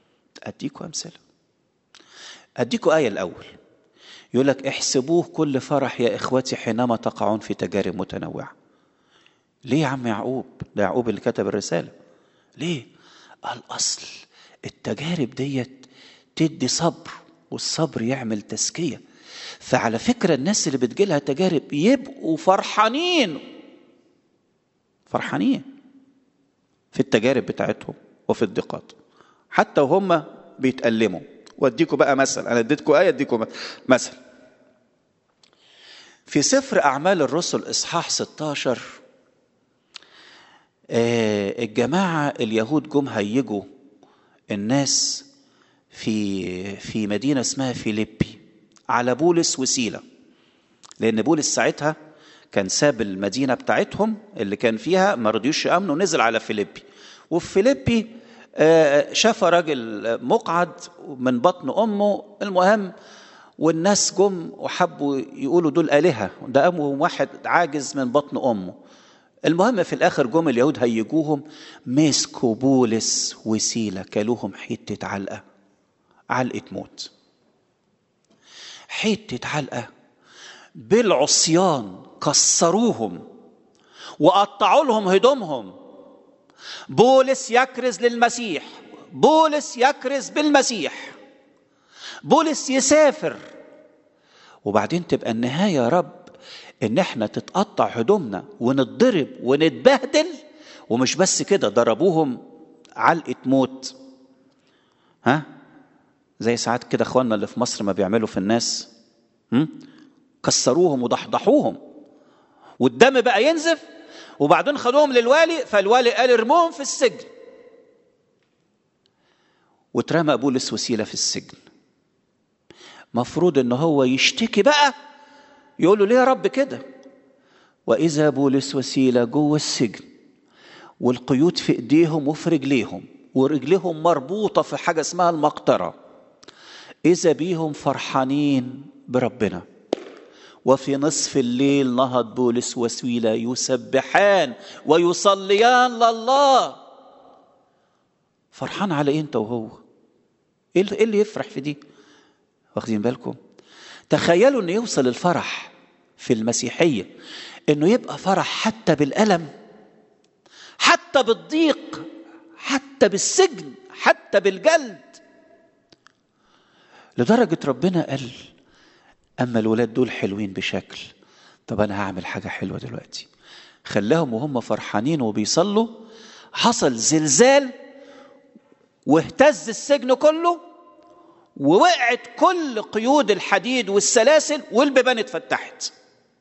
أديكم آية الأول، يقول لك احسبوه كل فرح يا إخوتي حينما تقعون في تجارب متنوعة. ليه يا عم يعقوب؟ ده يعقوب اللي كتب الرسالة. ليه؟ الأصل التجارب ديت تدي صبر، والصبر يعمل تزكية. فعلى فكرة الناس اللي بتجيلها تجارب يبقوا فرحانين في التجارب بتاعتهم وفي الضيقات حتى وهم بيتألموا. واديكم بقى مثل، أنا اديتكم آية، اديكم مثل في سفر أعمال الرسل إصحاح 16. الجماعة اليهود جم هيجوا الناس في مدينة اسمها فيليبي على بولس وسيلة، لأن بولس ساعتها كان ساب المدينة بتاعتهم اللي كان فيها، ما رضيوش يأمنوا، نزل على فيليبي. وفي فيليبي شاف راجل مقعد من بطن أمه، المهم والناس جم وحبوا يقولوا دول آلهة، ده قاموا واحد عاجز من بطن أمه. المهم في الآخر جم اليهود هيجوهم، مسكوا بولس وسيلة، كلوهم حتة علقة موت، حتة علقة بالعصيان، كسروهم وقطعوا لهم هدومهم. بولس يكرز للمسيح، بولس يكرز بالمسيح، بولس يسافر، وبعدين تبقى النهاية يا رب ان احنا تتقطع هدومنا ونتضرب ونتبهدل. ومش بس كده، ضربوهم علقة موت. زي ساعات كده اخواننا اللي في مصر ما بيعملوا في الناس، كسروهم وضحضحوهم والدم بقى ينزف، وبعدين خدوهم للوالي، فالوالي قال ارموهم في السجن، واترمى بولس وسيلة في السجن. مفروض ان هو يشتكي بقى، يقول له ليه يا رب كده؟ وإذا بولس وسيلة جوه السجن والقيود في ايديهم وفي رجليهم، ورجليهم مربوطة في حاجة اسمها المقطرة، إذا بيهم فرحانين بربنا. وفي نصف الليل نهض بولس وسيلة يسبحان ويصليان لله. فرحان على إيه أنت وهو؟ إيه اللي يفرح في دي؟ واخدين بالكم؟ تخيلوا أن يوصل الفرح في المسيحية أنه يبقى فرح حتى بالألم، حتى بالضيق، حتى بالسجن، حتى بالجلد. لدرجة ربنا قال أما الولاد دول حلوين بشكل، طب أنا هعمل حاجة حلوة دلوقتي. خلاهم وهم فرحانين وبيصلوا حصل زلزال واهتز السجن كله، ووقعت كل قيود الحديد والسلاسل والبيبان اتفتحت.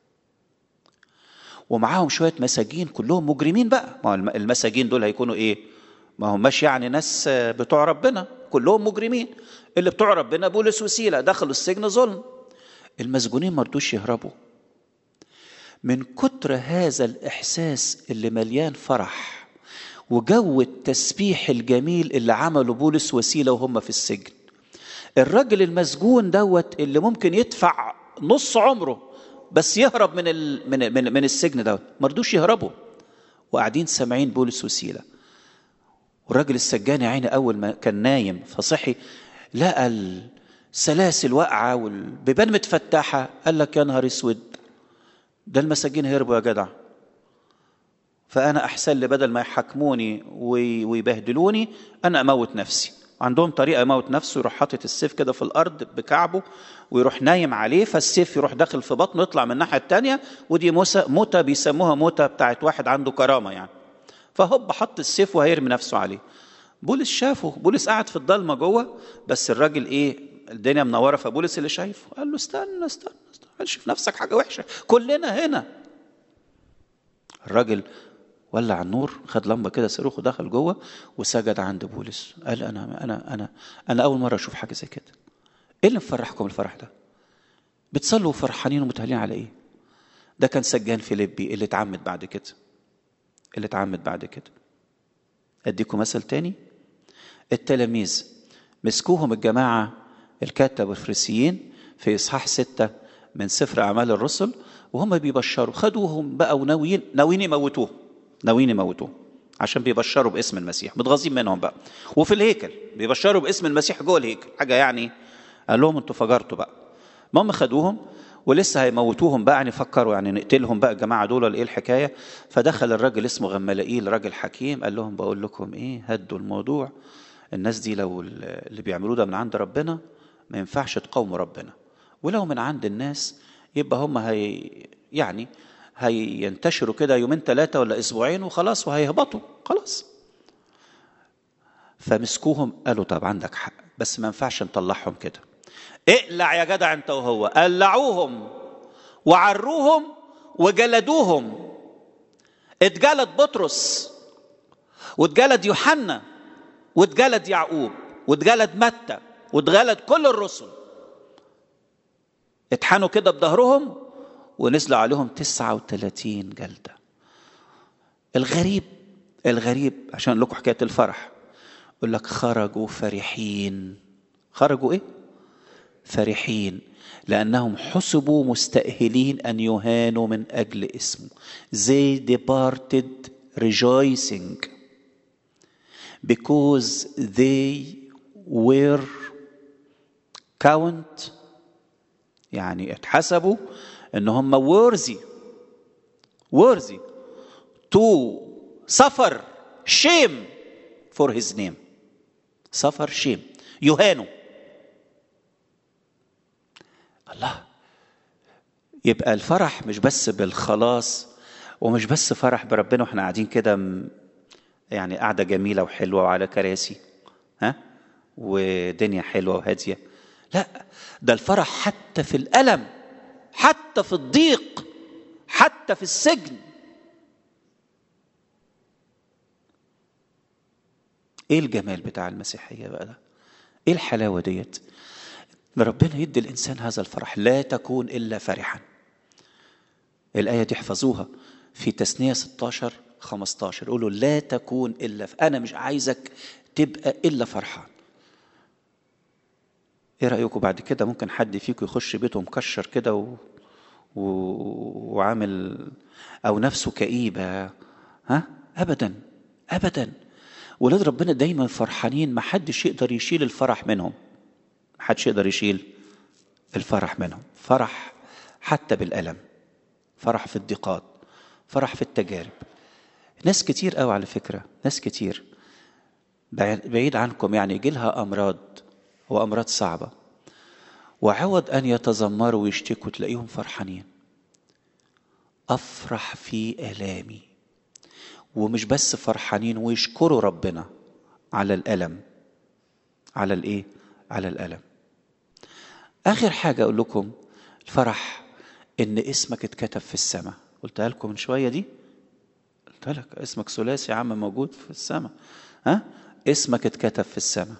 ومعاهم شوية مساجين كلهم مجرمين بقى. ما المساجين دول هيكونوا ايه؟ ما هم مش يعني ناس بتوع ربنا، كلهم مجرمين. اللي بتوع ربنا بولس وسيلة دخلوا السجن ظلم. المسجونين ما رضوش يهربوا من كتر هذا الإحساس اللي مليان فرح وجو التسبيح الجميل اللي عمله بولس وسيلة وهم في السجن. الراجل المسجون دوت اللي ممكن يدفع نص عمره بس يهرب من السجن دوت، ما رضوش يهربوا وقاعدين سامعين بولس وسيلة. والراجل السجان يا عيني أول ما كان نايم فصحي لقى السلاسل واقعة والبيبان متفتحة، قال لك يا نهار اسود، ده المساجين هربوا يا جدع. فأنا أحسن لي بدل ما يحكموني ويبهدلوني أنا أموت نفسي. عندهم طريقة يموت نفسه، يروح حاطط السيف كده في الأرض بكعبه ويروح نايم عليه، فالسيف يروح داخل في بطنه يطلع من الناحية التانية، ودي موتة بيسموها موتة بتاعت واحد عنده كرامة يعني. فهب حط السيف وهيرمي نفسه عليه. بولس شافه، بولس قاعد في الضلمة جوه، بس الراجل ايه الدنيا منورة، فبولس اللي شايفه قال له استنى قالش في نفسك حاجة وحشة، كلنا هنا. الراجل ولع النور، خد لمبة كده صاروخ ودخل جوه وسجد عند بولس. قال أنا أول مرة أشوف حاجة زي كده. إيه اللي مفرحكم الفرح ده؟ بتصلوا فرحانين ومتهلين على إيه؟ ده كان سجان فيليبي اللي اتعمد بعد كده. أديكم مثل تاني. التلاميذ مسكوهم الجماعة الكتبة والفريسيين في إصحاح 6 من سفر أعمال الرسل وهم بيبشروا، خدوهم بقى وناويين يموتوه عشان بيبشروا باسم المسيح، متغاظين منهم بقى. وفي الهيكل بيبشروا باسم المسيح جوه الهيكل، حاجة يعني. قال لهم انتوا فجرتوا بقى. المهم خدوهم ولسه هيموتوهم بقى، يعني فكروا يعني نقتلهم بقى الجماعة دول ولا ايه الحكاية. فدخل الراجل اسمه غملائيل، راجل حكيم، قال لهم بقول لكم ايه، هدوا الموضوع. الناس دي لو اللي بيعملوه ده من عند ربنا ما ينفعش تقاوموا ربنا، ولو من عند الناس يبقى هم هينتشروا كده يومين 3 ولا أسبوعين وخلاص، وهيهبطوا خلاص. فمسكوهم قالوا طب عندك حق، بس ما ينفعش نطلعهم كده. اقلع يا جدع انت وهو. قلعوهم وعروهم وجلدوهم. اتجلد بطرس واتجلد يوحنا واتجلد يعقوب واتجلد متى واتجلد كل الرسل. اتحنوا كده بظهرهم ونزلوا عليهم 39 جلدة. الغريب عشان أقول لكم حكاية الفرح، يقول لك خرجوا فرحين. خرجوا ايه؟ فرحين، لأنهم حسبوا مستأهلين أن يهانوا من أجل اسمه. They departed rejoicing because they were count، يعني اتحسبوا ان هم worthy to suffer shame for his name. suffer shame، يهانوا. الله. يبقى الفرح مش بس بالخلاص، ومش بس فرح بربنا واحنا قاعدين كده يعني قاعدة جميلة وحلوة وعلى كراسي ودنيا حلوة وهادية. لا، ده الفرح حتى في الألم، حتى في الضيق، حتى في السجن. ايه الجمال بتاع المسيحية بقى ده؟ ايه الحلاوة ديت؟ ربنا يدي الإنسان هذا الفرح. لا تكون إلا فرحا. الآية دي احفظوها في تثنية 16 15 يقول له لا تكون إلا أنا مش عايزك تبقى إلا فرحان. إيه رأيكم بعد كده ممكن حد فيكم يخش بيته مكشر كده وعامل أو نفسه كئيبة؟ ها؟ أبدا أبدا. ولاد ربنا دايما فرحانين، ما حدش يقدر يشيل الفرح منهم، ما حدش يقدر يشيل الفرح منهم. فرح حتى بالألم، فرح في الضيقات، فرح في التجارب. ناس كتير قوي على فكرة، ناس كتير بعيد عنكم يعني يجي لها أمراض وأمراض صعبة، وعوض أن يتذمروا ويشتكوا تلاقيهم فرحانين. أفرح في آلامي. ومش بس فرحانين، ويشكروا ربنا على الألم. على الإيه؟ على الألم. آخر حاجة أقول لكم الفرح إن اسمك اتكتب في السماء. قلتها لكم من شوية دي، قلت لك اسمك ثلاثي يا عم موجود في السماء. ها؟ اسمك اتكتب في السماء.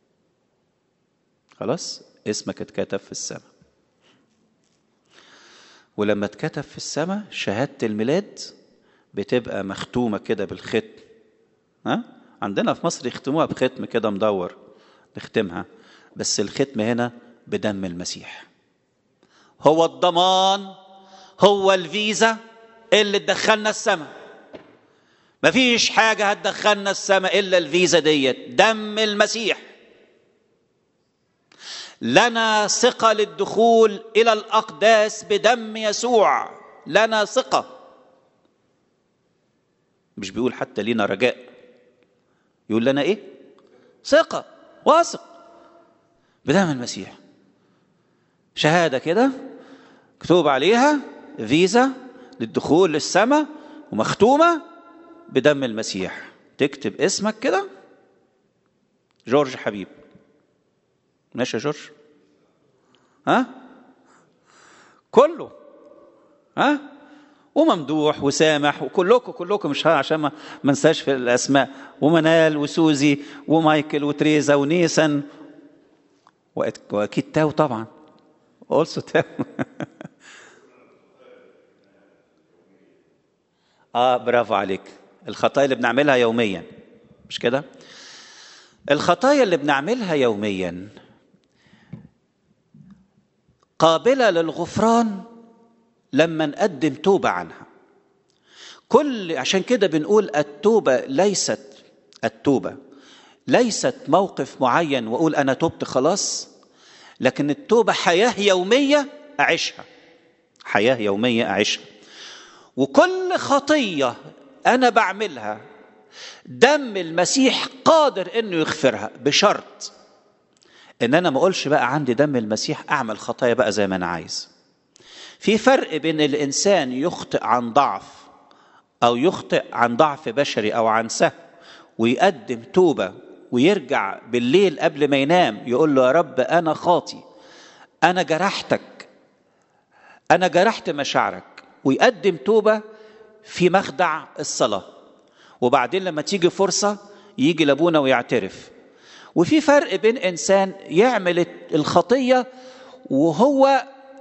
خلاص، اسمك اتكتب في السماء. ولما اتكتب في السماء شهادة الميلاد بتبقى مختومة كده بالختم. ها؟ عندنا في مصر يختموها بختم كده مدور نختمها، بس الختم هنا بدم المسيح. هو الضمان، هو الفيزا اللي تدخلنا السماء. مفيش حاجة هتدخلنا السماء إلا الفيزا ديت، دم المسيح. لنا ثقة للدخول إلى الأقداس بدم يسوع، لنا ثقة. مش بيقول حتى لنا رجاء، يقول لنا إيه؟ ثقة، واثق بدم المسيح. شهادة كده مكتوب عليها فيزا للدخول للسماء ومختومة بدم المسيح. تكتب اسمك كده جورج حبيب. ماشي يا جورج؟ ها؟ كله. ها؟ وممدوح وسامح وكلكم مش عشان ما انساش في الاسماء، ومنال وسوزي ومايكل وتريزا ونيسان واكيد تاو طبعا. also تاو. برافو عليك. الخطايا اللي بنعملها يوميا، مش كده؟ الخطايا اللي بنعملها يوميا قابلة للغفران لما نقدم توبة عنها. عشان كده بنقول التوبة ليست موقف معين وأقول أنا توبت خلاص، لكن التوبة حياة يومية أعيشها، حياة يومية أعيشها. وكل خطية أنا بعملها دم المسيح قادر إنه يغفرها، بشرط إن أنا ما أقولش بقى عندي دم المسيح أعمل خطايا بقى زي ما أنا عايز. في فرق بين الإنسان يخطئ عن ضعف أو يخطئ عن ضعف بشري أو عن سهو ويقدم توبة ويرجع بالليل قبل ما ينام يقول له يا رب أنا خاطي، أنا جرحتك، أنا جرحت مشاعرك، ويقدم توبة في مخدع الصلاة، وبعدين لما تيجي فرصة يجي لابونا ويعترف. وفي فرق بين إنسان يعمل الخطية وهو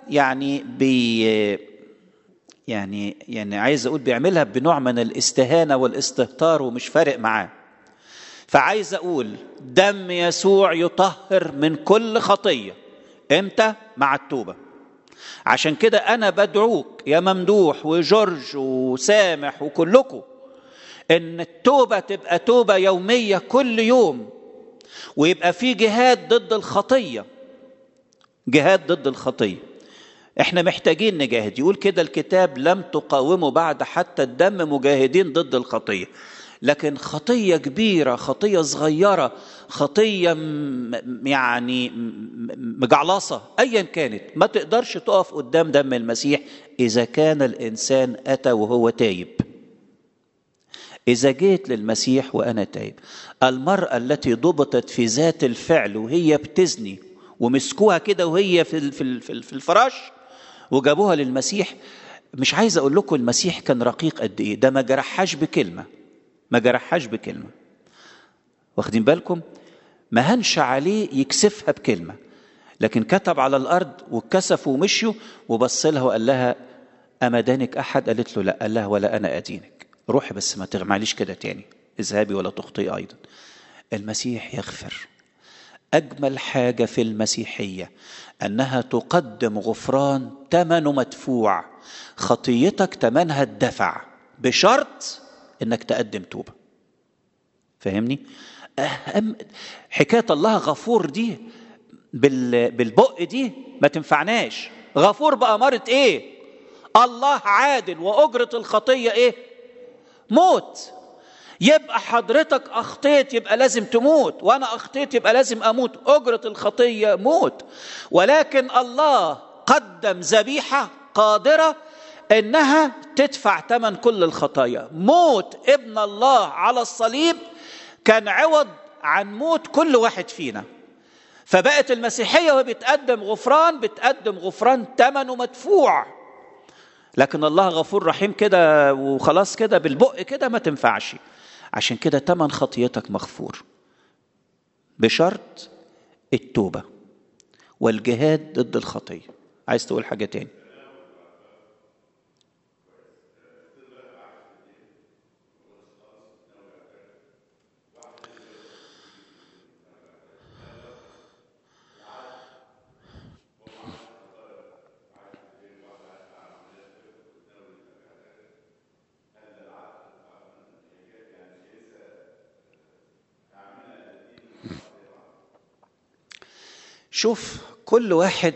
يعني عايز أقول بيعملها بنوع من الاستهانة والاستهتار ومش فارق معاه. فعايز أقول دم يسوع يطهر من كل خطية. إمتى؟ مع التوبة. عشان كده أنا بدعوك يا ممدوح وجورج وسامح وكلكم إن التوبة تبقى توبة يومية كل يوم، ويبقى في جهاد ضد الخطية، جهاد ضد الخطية. احنا محتاجين نجاهد. يقول كده الكتاب لم تقاوموا بعد حتى الدم مجاهدين ضد الخطية. لكن خطية كبيرة، خطية صغيرة، خطية يعني مجعلصة أيا كانت، ما تقدرش تقف قدام دم المسيح إذا كان الإنسان أتى وهو تايب. إذا جيت للمسيح وأنا تايب. المرأة التي ضبطت في ذات الفعل وهي بتزني ومسكوها كده وهي في الفراش وجابوها للمسيح، مش عايز أقول لكم المسيح كان رقيق قد إيه، ده ما جرحهاش بكلمة، ما جرحهاش بكلمة. واخدين بالكم؟ ما هنش عليه يكسفها بكلمة، لكن كتب على الأرض وكسفوا ومشوا، وبص لها وقال لها أما دانك أحد؟ قالت له لا. قال لها ولا أنا أدينك. روحي بس ما تغمعليش كده تاني، اذهبي ولا تخطئي أيضا. المسيح يغفر. أجمل حاجة في المسيحية أنها تقدم غفران ثمنه مدفوع، خطيتك ثمنها الدفع، بشرط أنك تقدم توبة. فهمني؟ حكاية الله غفور دي بالبق دي ما تنفعناش. غفور بأمارة ايه؟ الله عادل وأجرة الخطية ايه؟ موت. يبقى حضرتك أخطيت يبقى لازم تموت، وأنا أخطيت يبقى لازم أموت، أجرة الخطية موت. ولكن الله قدم ذبيحة قادرة إنها تدفع ثمن كل الخطايا. موت ابن الله على الصليب كان عوض عن موت كل واحد فينا. فبقت المسيحية وبتقدم غفران، بتقدم غفران ثمنه مدفوع. لكن الله غفور رحيم كده وخلاص كده بالبق كده ما تنفعش. عشان كده ثمن خطيتك مغفور، بشرط التوبة والجهاد ضد الخطية. عايز تقول حاجة تاني؟ شوف، كل واحد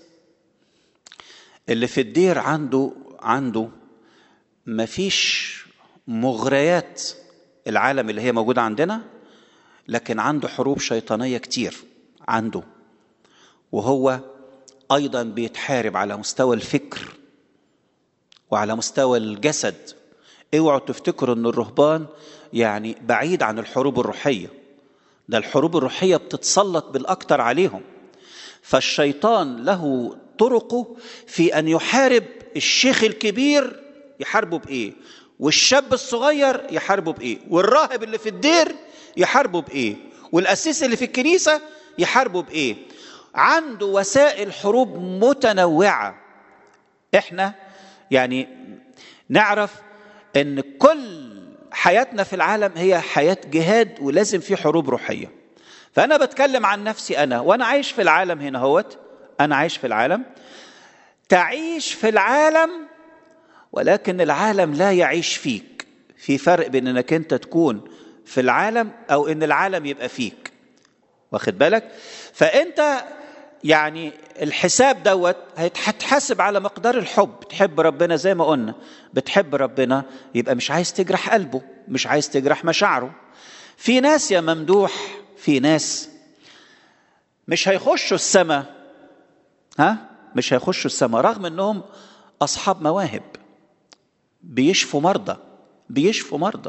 اللي في الدير عنده مفيش مغريات العالم اللي هي موجودة عندنا، لكن عنده حروب شيطانية كتير عنده، وهو أيضا بيتحارب على مستوى الفكر وعلى مستوى الجسد. اوعوا تفتكروا ان الرهبان يعني بعيد عن الحروب الروحية، ده الحروب الروحية بتتسلط بالأكتر عليهم. فالشيطان له طرقه في أن يحارب الشيخ الكبير، يحاربه بإيه؟ والشاب الصغير يحاربه بإيه؟ والراهب اللي في الدير يحاربه بإيه؟ والأسيس اللي في الكنيسة يحاربه بإيه؟ عنده وسائل حروب متنوعة. إحنا يعني نعرف أن كل حياتنا في العالم هي حياة جهاد، ولازم في حروب روحية. فأنا بتكلم عن نفسي أنا، وأنا عايش في العالم هنا هوت، أنا عايش في العالم. تعيش في العالم ولكن العالم لا يعيش فيك. في فرق بين أنك أنت تكون في العالم أو أن العالم يبقى فيك. واخد بالك؟ فأنت يعني الحساب دوت هتحاسب على مقدار الحب. تحب ربنا زي ما قلنا، بتحب ربنا يبقى مش عايز تجرح قلبه، مش عايز تجرح مشاعره. في ناس يا ممدوح، في ناس مش هيخشوا السماء، مش هيخشوا السماء رغم انهم اصحاب مواهب، بيشفوا مرضى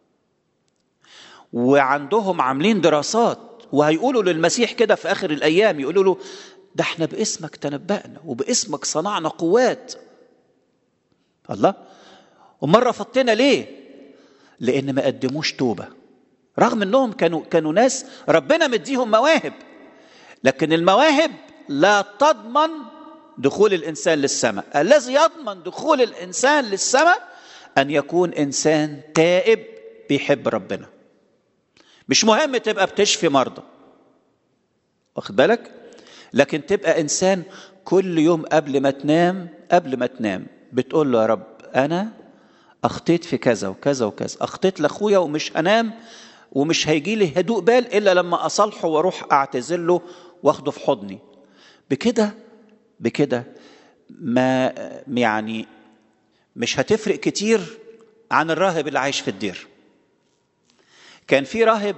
وعندهم عاملين دراسات، وهيقولوا للمسيح كده في اخر الايام، يقولوا له ده احنا باسمك تنبأنا وباسمك صنعنا قوات. الله، ومرة رفضتنا ليه؟ لان ما قدموش توبة، رغم انهم كانوا ناس ربنا مديهم مواهب، لكن المواهب لا تضمن دخول الانسان للسماء. الذي يضمن دخول الانسان للسماء ان يكون انسان تائب بيحب ربنا. مش مهم تبقى بتشفي مرضى، واخد بالك؟ لكن تبقى انسان كل يوم قبل ما تنام بتقول له يا رب انا اخطيت في كذا وكذا وكذا، اخطيت لاخويا ومش هنام ومش هيجي لي هدوء بال الا لما اصالحه واروح اعتذر له واخده في حضني. بكده ما يعني مش هتفرق كتير عن الراهب اللي عايش في الدير. كان في راهب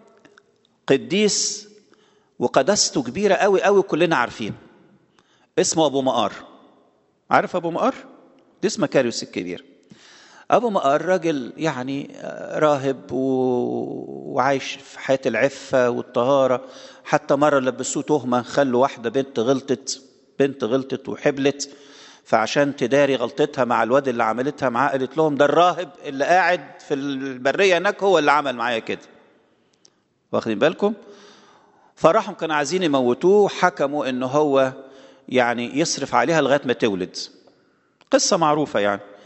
قديس وقداسته كبيرة قوي قوي، كلنا عارفين اسمه أبو مقار. عارف أبو مقار؟ دي اسمه مكاريوس الكبير. أبو مقار راجل يعني راهب وعايش في حياة العفة والطهارة. حتى مرة لبسوه تهمة، خلوا واحدة بنت غلطت وحبلت، فعشان تداري غلطتها مع الواد اللي عملتها معاه قالت لهم ده الراهب اللي قاعد في البرية هناك هو اللي عمل معايا كده. واخدين بالكم؟ فراحوا كانوا عايزين يموتوه، حكموا انه هو يعني يصرف عليها لغاية ما تولد. قصة معروفة يعني.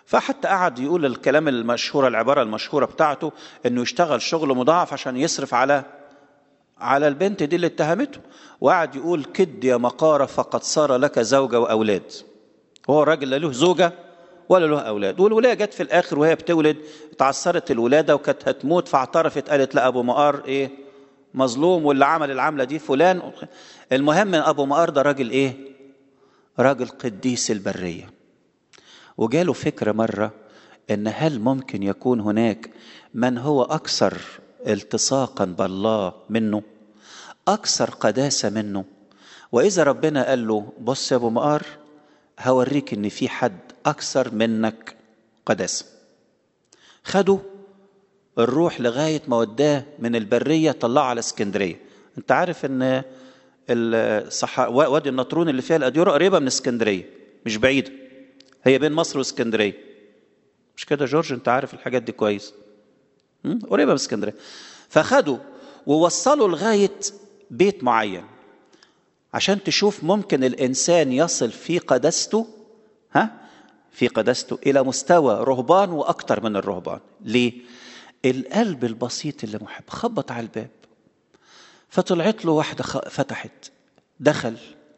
فحتى قعد يقول الكلام المشهور، العبارة المشهورة بتاعته، انه يشتغل شغل مضاعف عشان يصرف على البنت دي اللي اتهمته. وقعد يقول كد يا مقارة فقد صار لك زوجة وأولاد. هو الراجل لا له زوجة ولا له أولاد، والولاية جت في الآخر وهي بتولد اتعثرت الولادة وكانت هتموت، فاعترفت قالت لا أبو مقار إيه مظلوم، واللي عمل العملة دي فلان. المهم أبو مقار ده راجل إيه؟ راجل قديس البرية. وجاله فكرة مرة إن هل ممكن يكون هناك من هو أكثر التصاقا بالله منه، أكثر قداسة منه؟ وإذا ربنا قال له بص يا أبو مقار هوريك إن في حد أكثر منك قداسة. خدوا الروح لغاية ما وداه من البرية طلعه على اسكندرية. أنت عارف إن وادي النطرون اللي فيها الأديرة قريبة من اسكندرية، مش بعيدة، هي بين مصر واسكندرية، مش كده جورج؟ أنت عارف الحاجات دي كويس. قريبة من اسكندرية. فخدوا ووصلوا لغاية بيت معين عشان تشوف ممكن الإنسان يصل في قداسته في قداسته إلى مستوى رهبان وأكتر من الرهبان. ليه؟ القلب البسيط اللي محب. خبط على الباب، فطلعت له واحدة فتحت، دخل.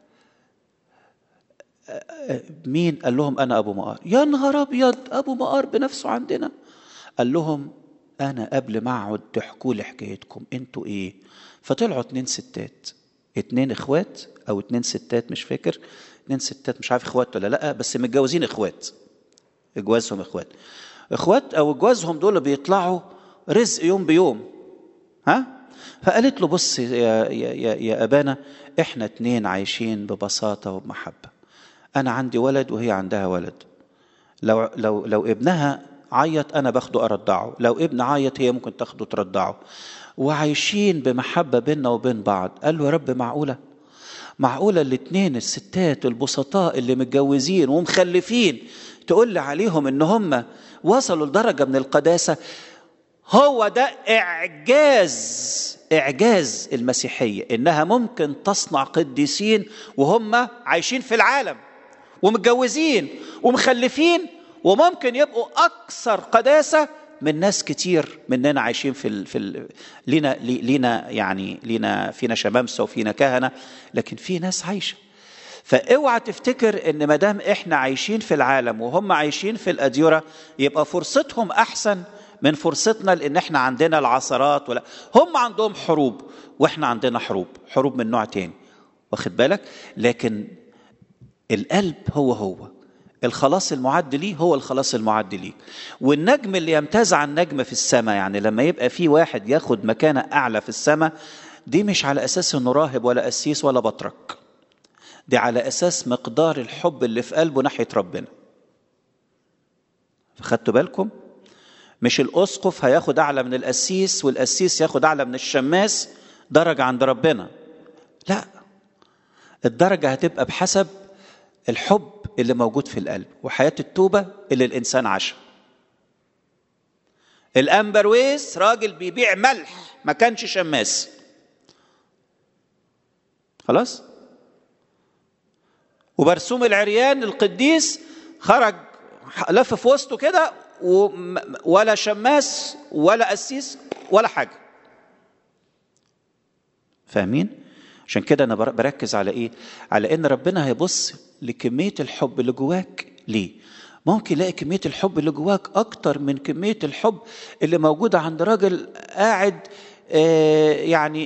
مين؟ قال لهم أنا أبو مقار. يا نهار أبيض، أبو مقار بنفسه عندنا. قال لهم أنا قبل ما أقعد تحكوا لي حكايتكم أنتوا إيه. فطلعوا 2 ستات، 2 إخوات أو 2 ستات مش فاكر، 2 ستات مش عارف إخوات ولا لأ، بس متجوزين إخوات، إجوازهم إخوات أو إجوازهم دول بيطلعوا رزق يوم بيوم. فقالت له بص يا أبانا، إحنا 2 عايشين ببساطة وبمحبة. أنا عندي ولد وهي عندها ولد، لو ابنها عيط أنا باخده أرضعه، لو ابن عيط هي ممكن تاخده ترضعه، وعايشين بمحبة بيننا وبين بعض. قال له يا رب معقولة 2 الستات البسطاء اللي متجوزين ومخلفين تقول لي عليهم إن هم وصلوا لدرجة من القداسة؟ هو ده إعجاز المسيحية، إنها ممكن تصنع قديسين وهم عايشين في العالم ومتجوزين ومخلفين، وممكن يبقوا أكثر قداسة من ناس كتير مننا عايشين لينا فينا شمامسة وفينا كهنة، لكن في ناس عايشة. فاوعى تفتكر ان مدام احنا عايشين في العالم وهم عايشين في الأديرة يبقى فرصتهم احسن من فرصتنا، لان احنا عندنا العثرات. ولا هم عندهم حروب واحنا عندنا حروب من نوع تاني، واخد بالك؟ لكن القلب هو الخلاص المعد ليه، هو الخلاص المعد ليك. والنجم اللي يمتاز عن نجم في السماء، يعني لما يبقى في واحد ياخد مكانة اعلى في السماء، دي مش على اساس انه راهب ولا قسيس ولا بطرك، دي على اساس مقدار الحب اللي في قلبه ناحية ربنا. فخدتوا بالكم؟ مش الاسقف هياخد اعلى من القسيس والقسيس ياخد اعلى من الشماس درجة عند ربنا، لا، الدرجة هتبقى بحسب الحب اللي موجود في القلب وحياة التوبة اللي الإنسان عاشها. الأنبرويس راجل بيبيع ملح، ما كانش شماس، خلاص. وبرسوم العريان القديس خرج لف في وسطه كده، ولا شماس ولا قسيس ولا حاجة. فاهمين؟ عشان كده أنا بركز على إيه؟ على إن ربنا هيبص لكمية الحب اللي جواك. ليه؟ ممكن يلاقي كمية الحب اللي جواك أكتر من كمية الحب اللي موجودة عند راجل قاعد يعني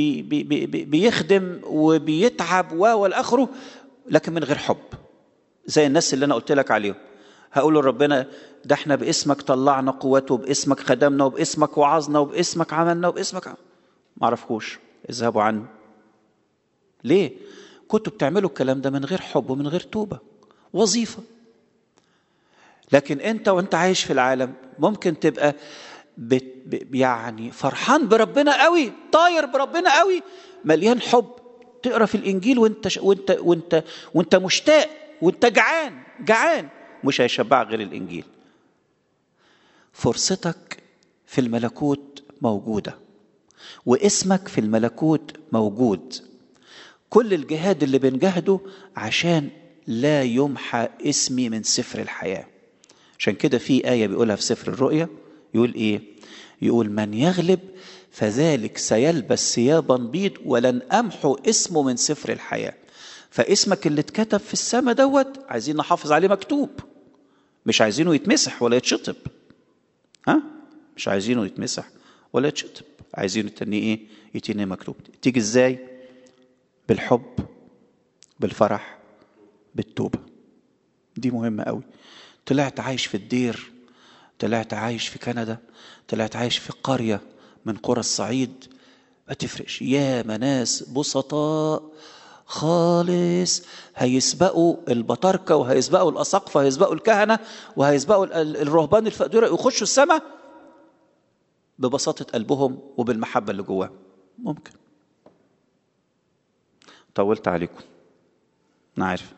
بيخدم وبيتعب والآخره، لكن من غير حب، زي الناس اللي أنا قلت لك عليهم. هقول ربنا ده احنا باسمك طلعنا قوته، وباسمك خدمنا، وباسمك وعظنا، وباسمك عملنا، وباسمك ما عرفكوش، اذهبوا عنه. ليه؟ كنتوا بتعملوا الكلام ده من غير حب ومن غير توبة، وظيفة. لكن انت وانت عايش في العالم ممكن تبقى يعني فرحان بربنا قوي، طاير بربنا قوي، مليان حب، تقرا في الانجيل وانت مشتاق، وانت جعان مش هيشبع غير الانجيل. فرصتك في الملكوت موجودة، واسمك في الملكوت موجود. كل الجهاد اللي بنجهده عشان لا يمحى اسمي من سفر الحياة، عشان كده في آية بيقولها في سفر الرؤيا، يقول إيه؟ يقول من يغلب فذلك سيلبس ثيابا بيض ولن أمحو اسمه من سفر الحياة. فاسمك اللي اتكتب في السماء دوت عايزين نحافظ عليه مكتوب، مش عايزينه يتمسح ولا يتشطب. ها؟ مش عايزينه يتمسح ولا يتشطب، عايزينه تاني ايه؟ يتني مكتوب. تيجي ازاي؟ بالحب، بالفرح، بالتوبة. دي مهمة قوي. طلعت عايش في الدير، طلعت عايش في كندا، طلعت عايش في قرية من قرى الصعيد، ما تفرقش. يا ناس بسطاء خالص هيسبقوا البطاركة وهيسبقوا الأساقفة، هيسبقوا الكهنة وهيسبقوا الرهبان الفقدرة، يخشوا السماء ببساطة قلبهم وبالمحبة اللي جواهم. ممكن. طولت عليكم، أنا عارف.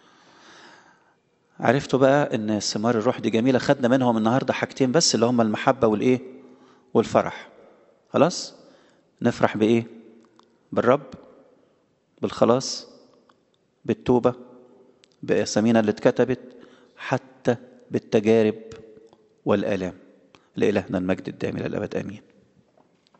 عرفتوا بقى ان ثمار الروح دي جميلة. خدنا منهم النهاردة حاجتين بس، اللي هم المحبة والايه؟ والفرح. خلاص. نفرح بايه؟ بالرب، بالخلاص، بالتوبة، بأسامينا اللي اتكتبت، حتى بالتجارب والآلام. لإلهنا المجد الدائم إلى الأبد آمين.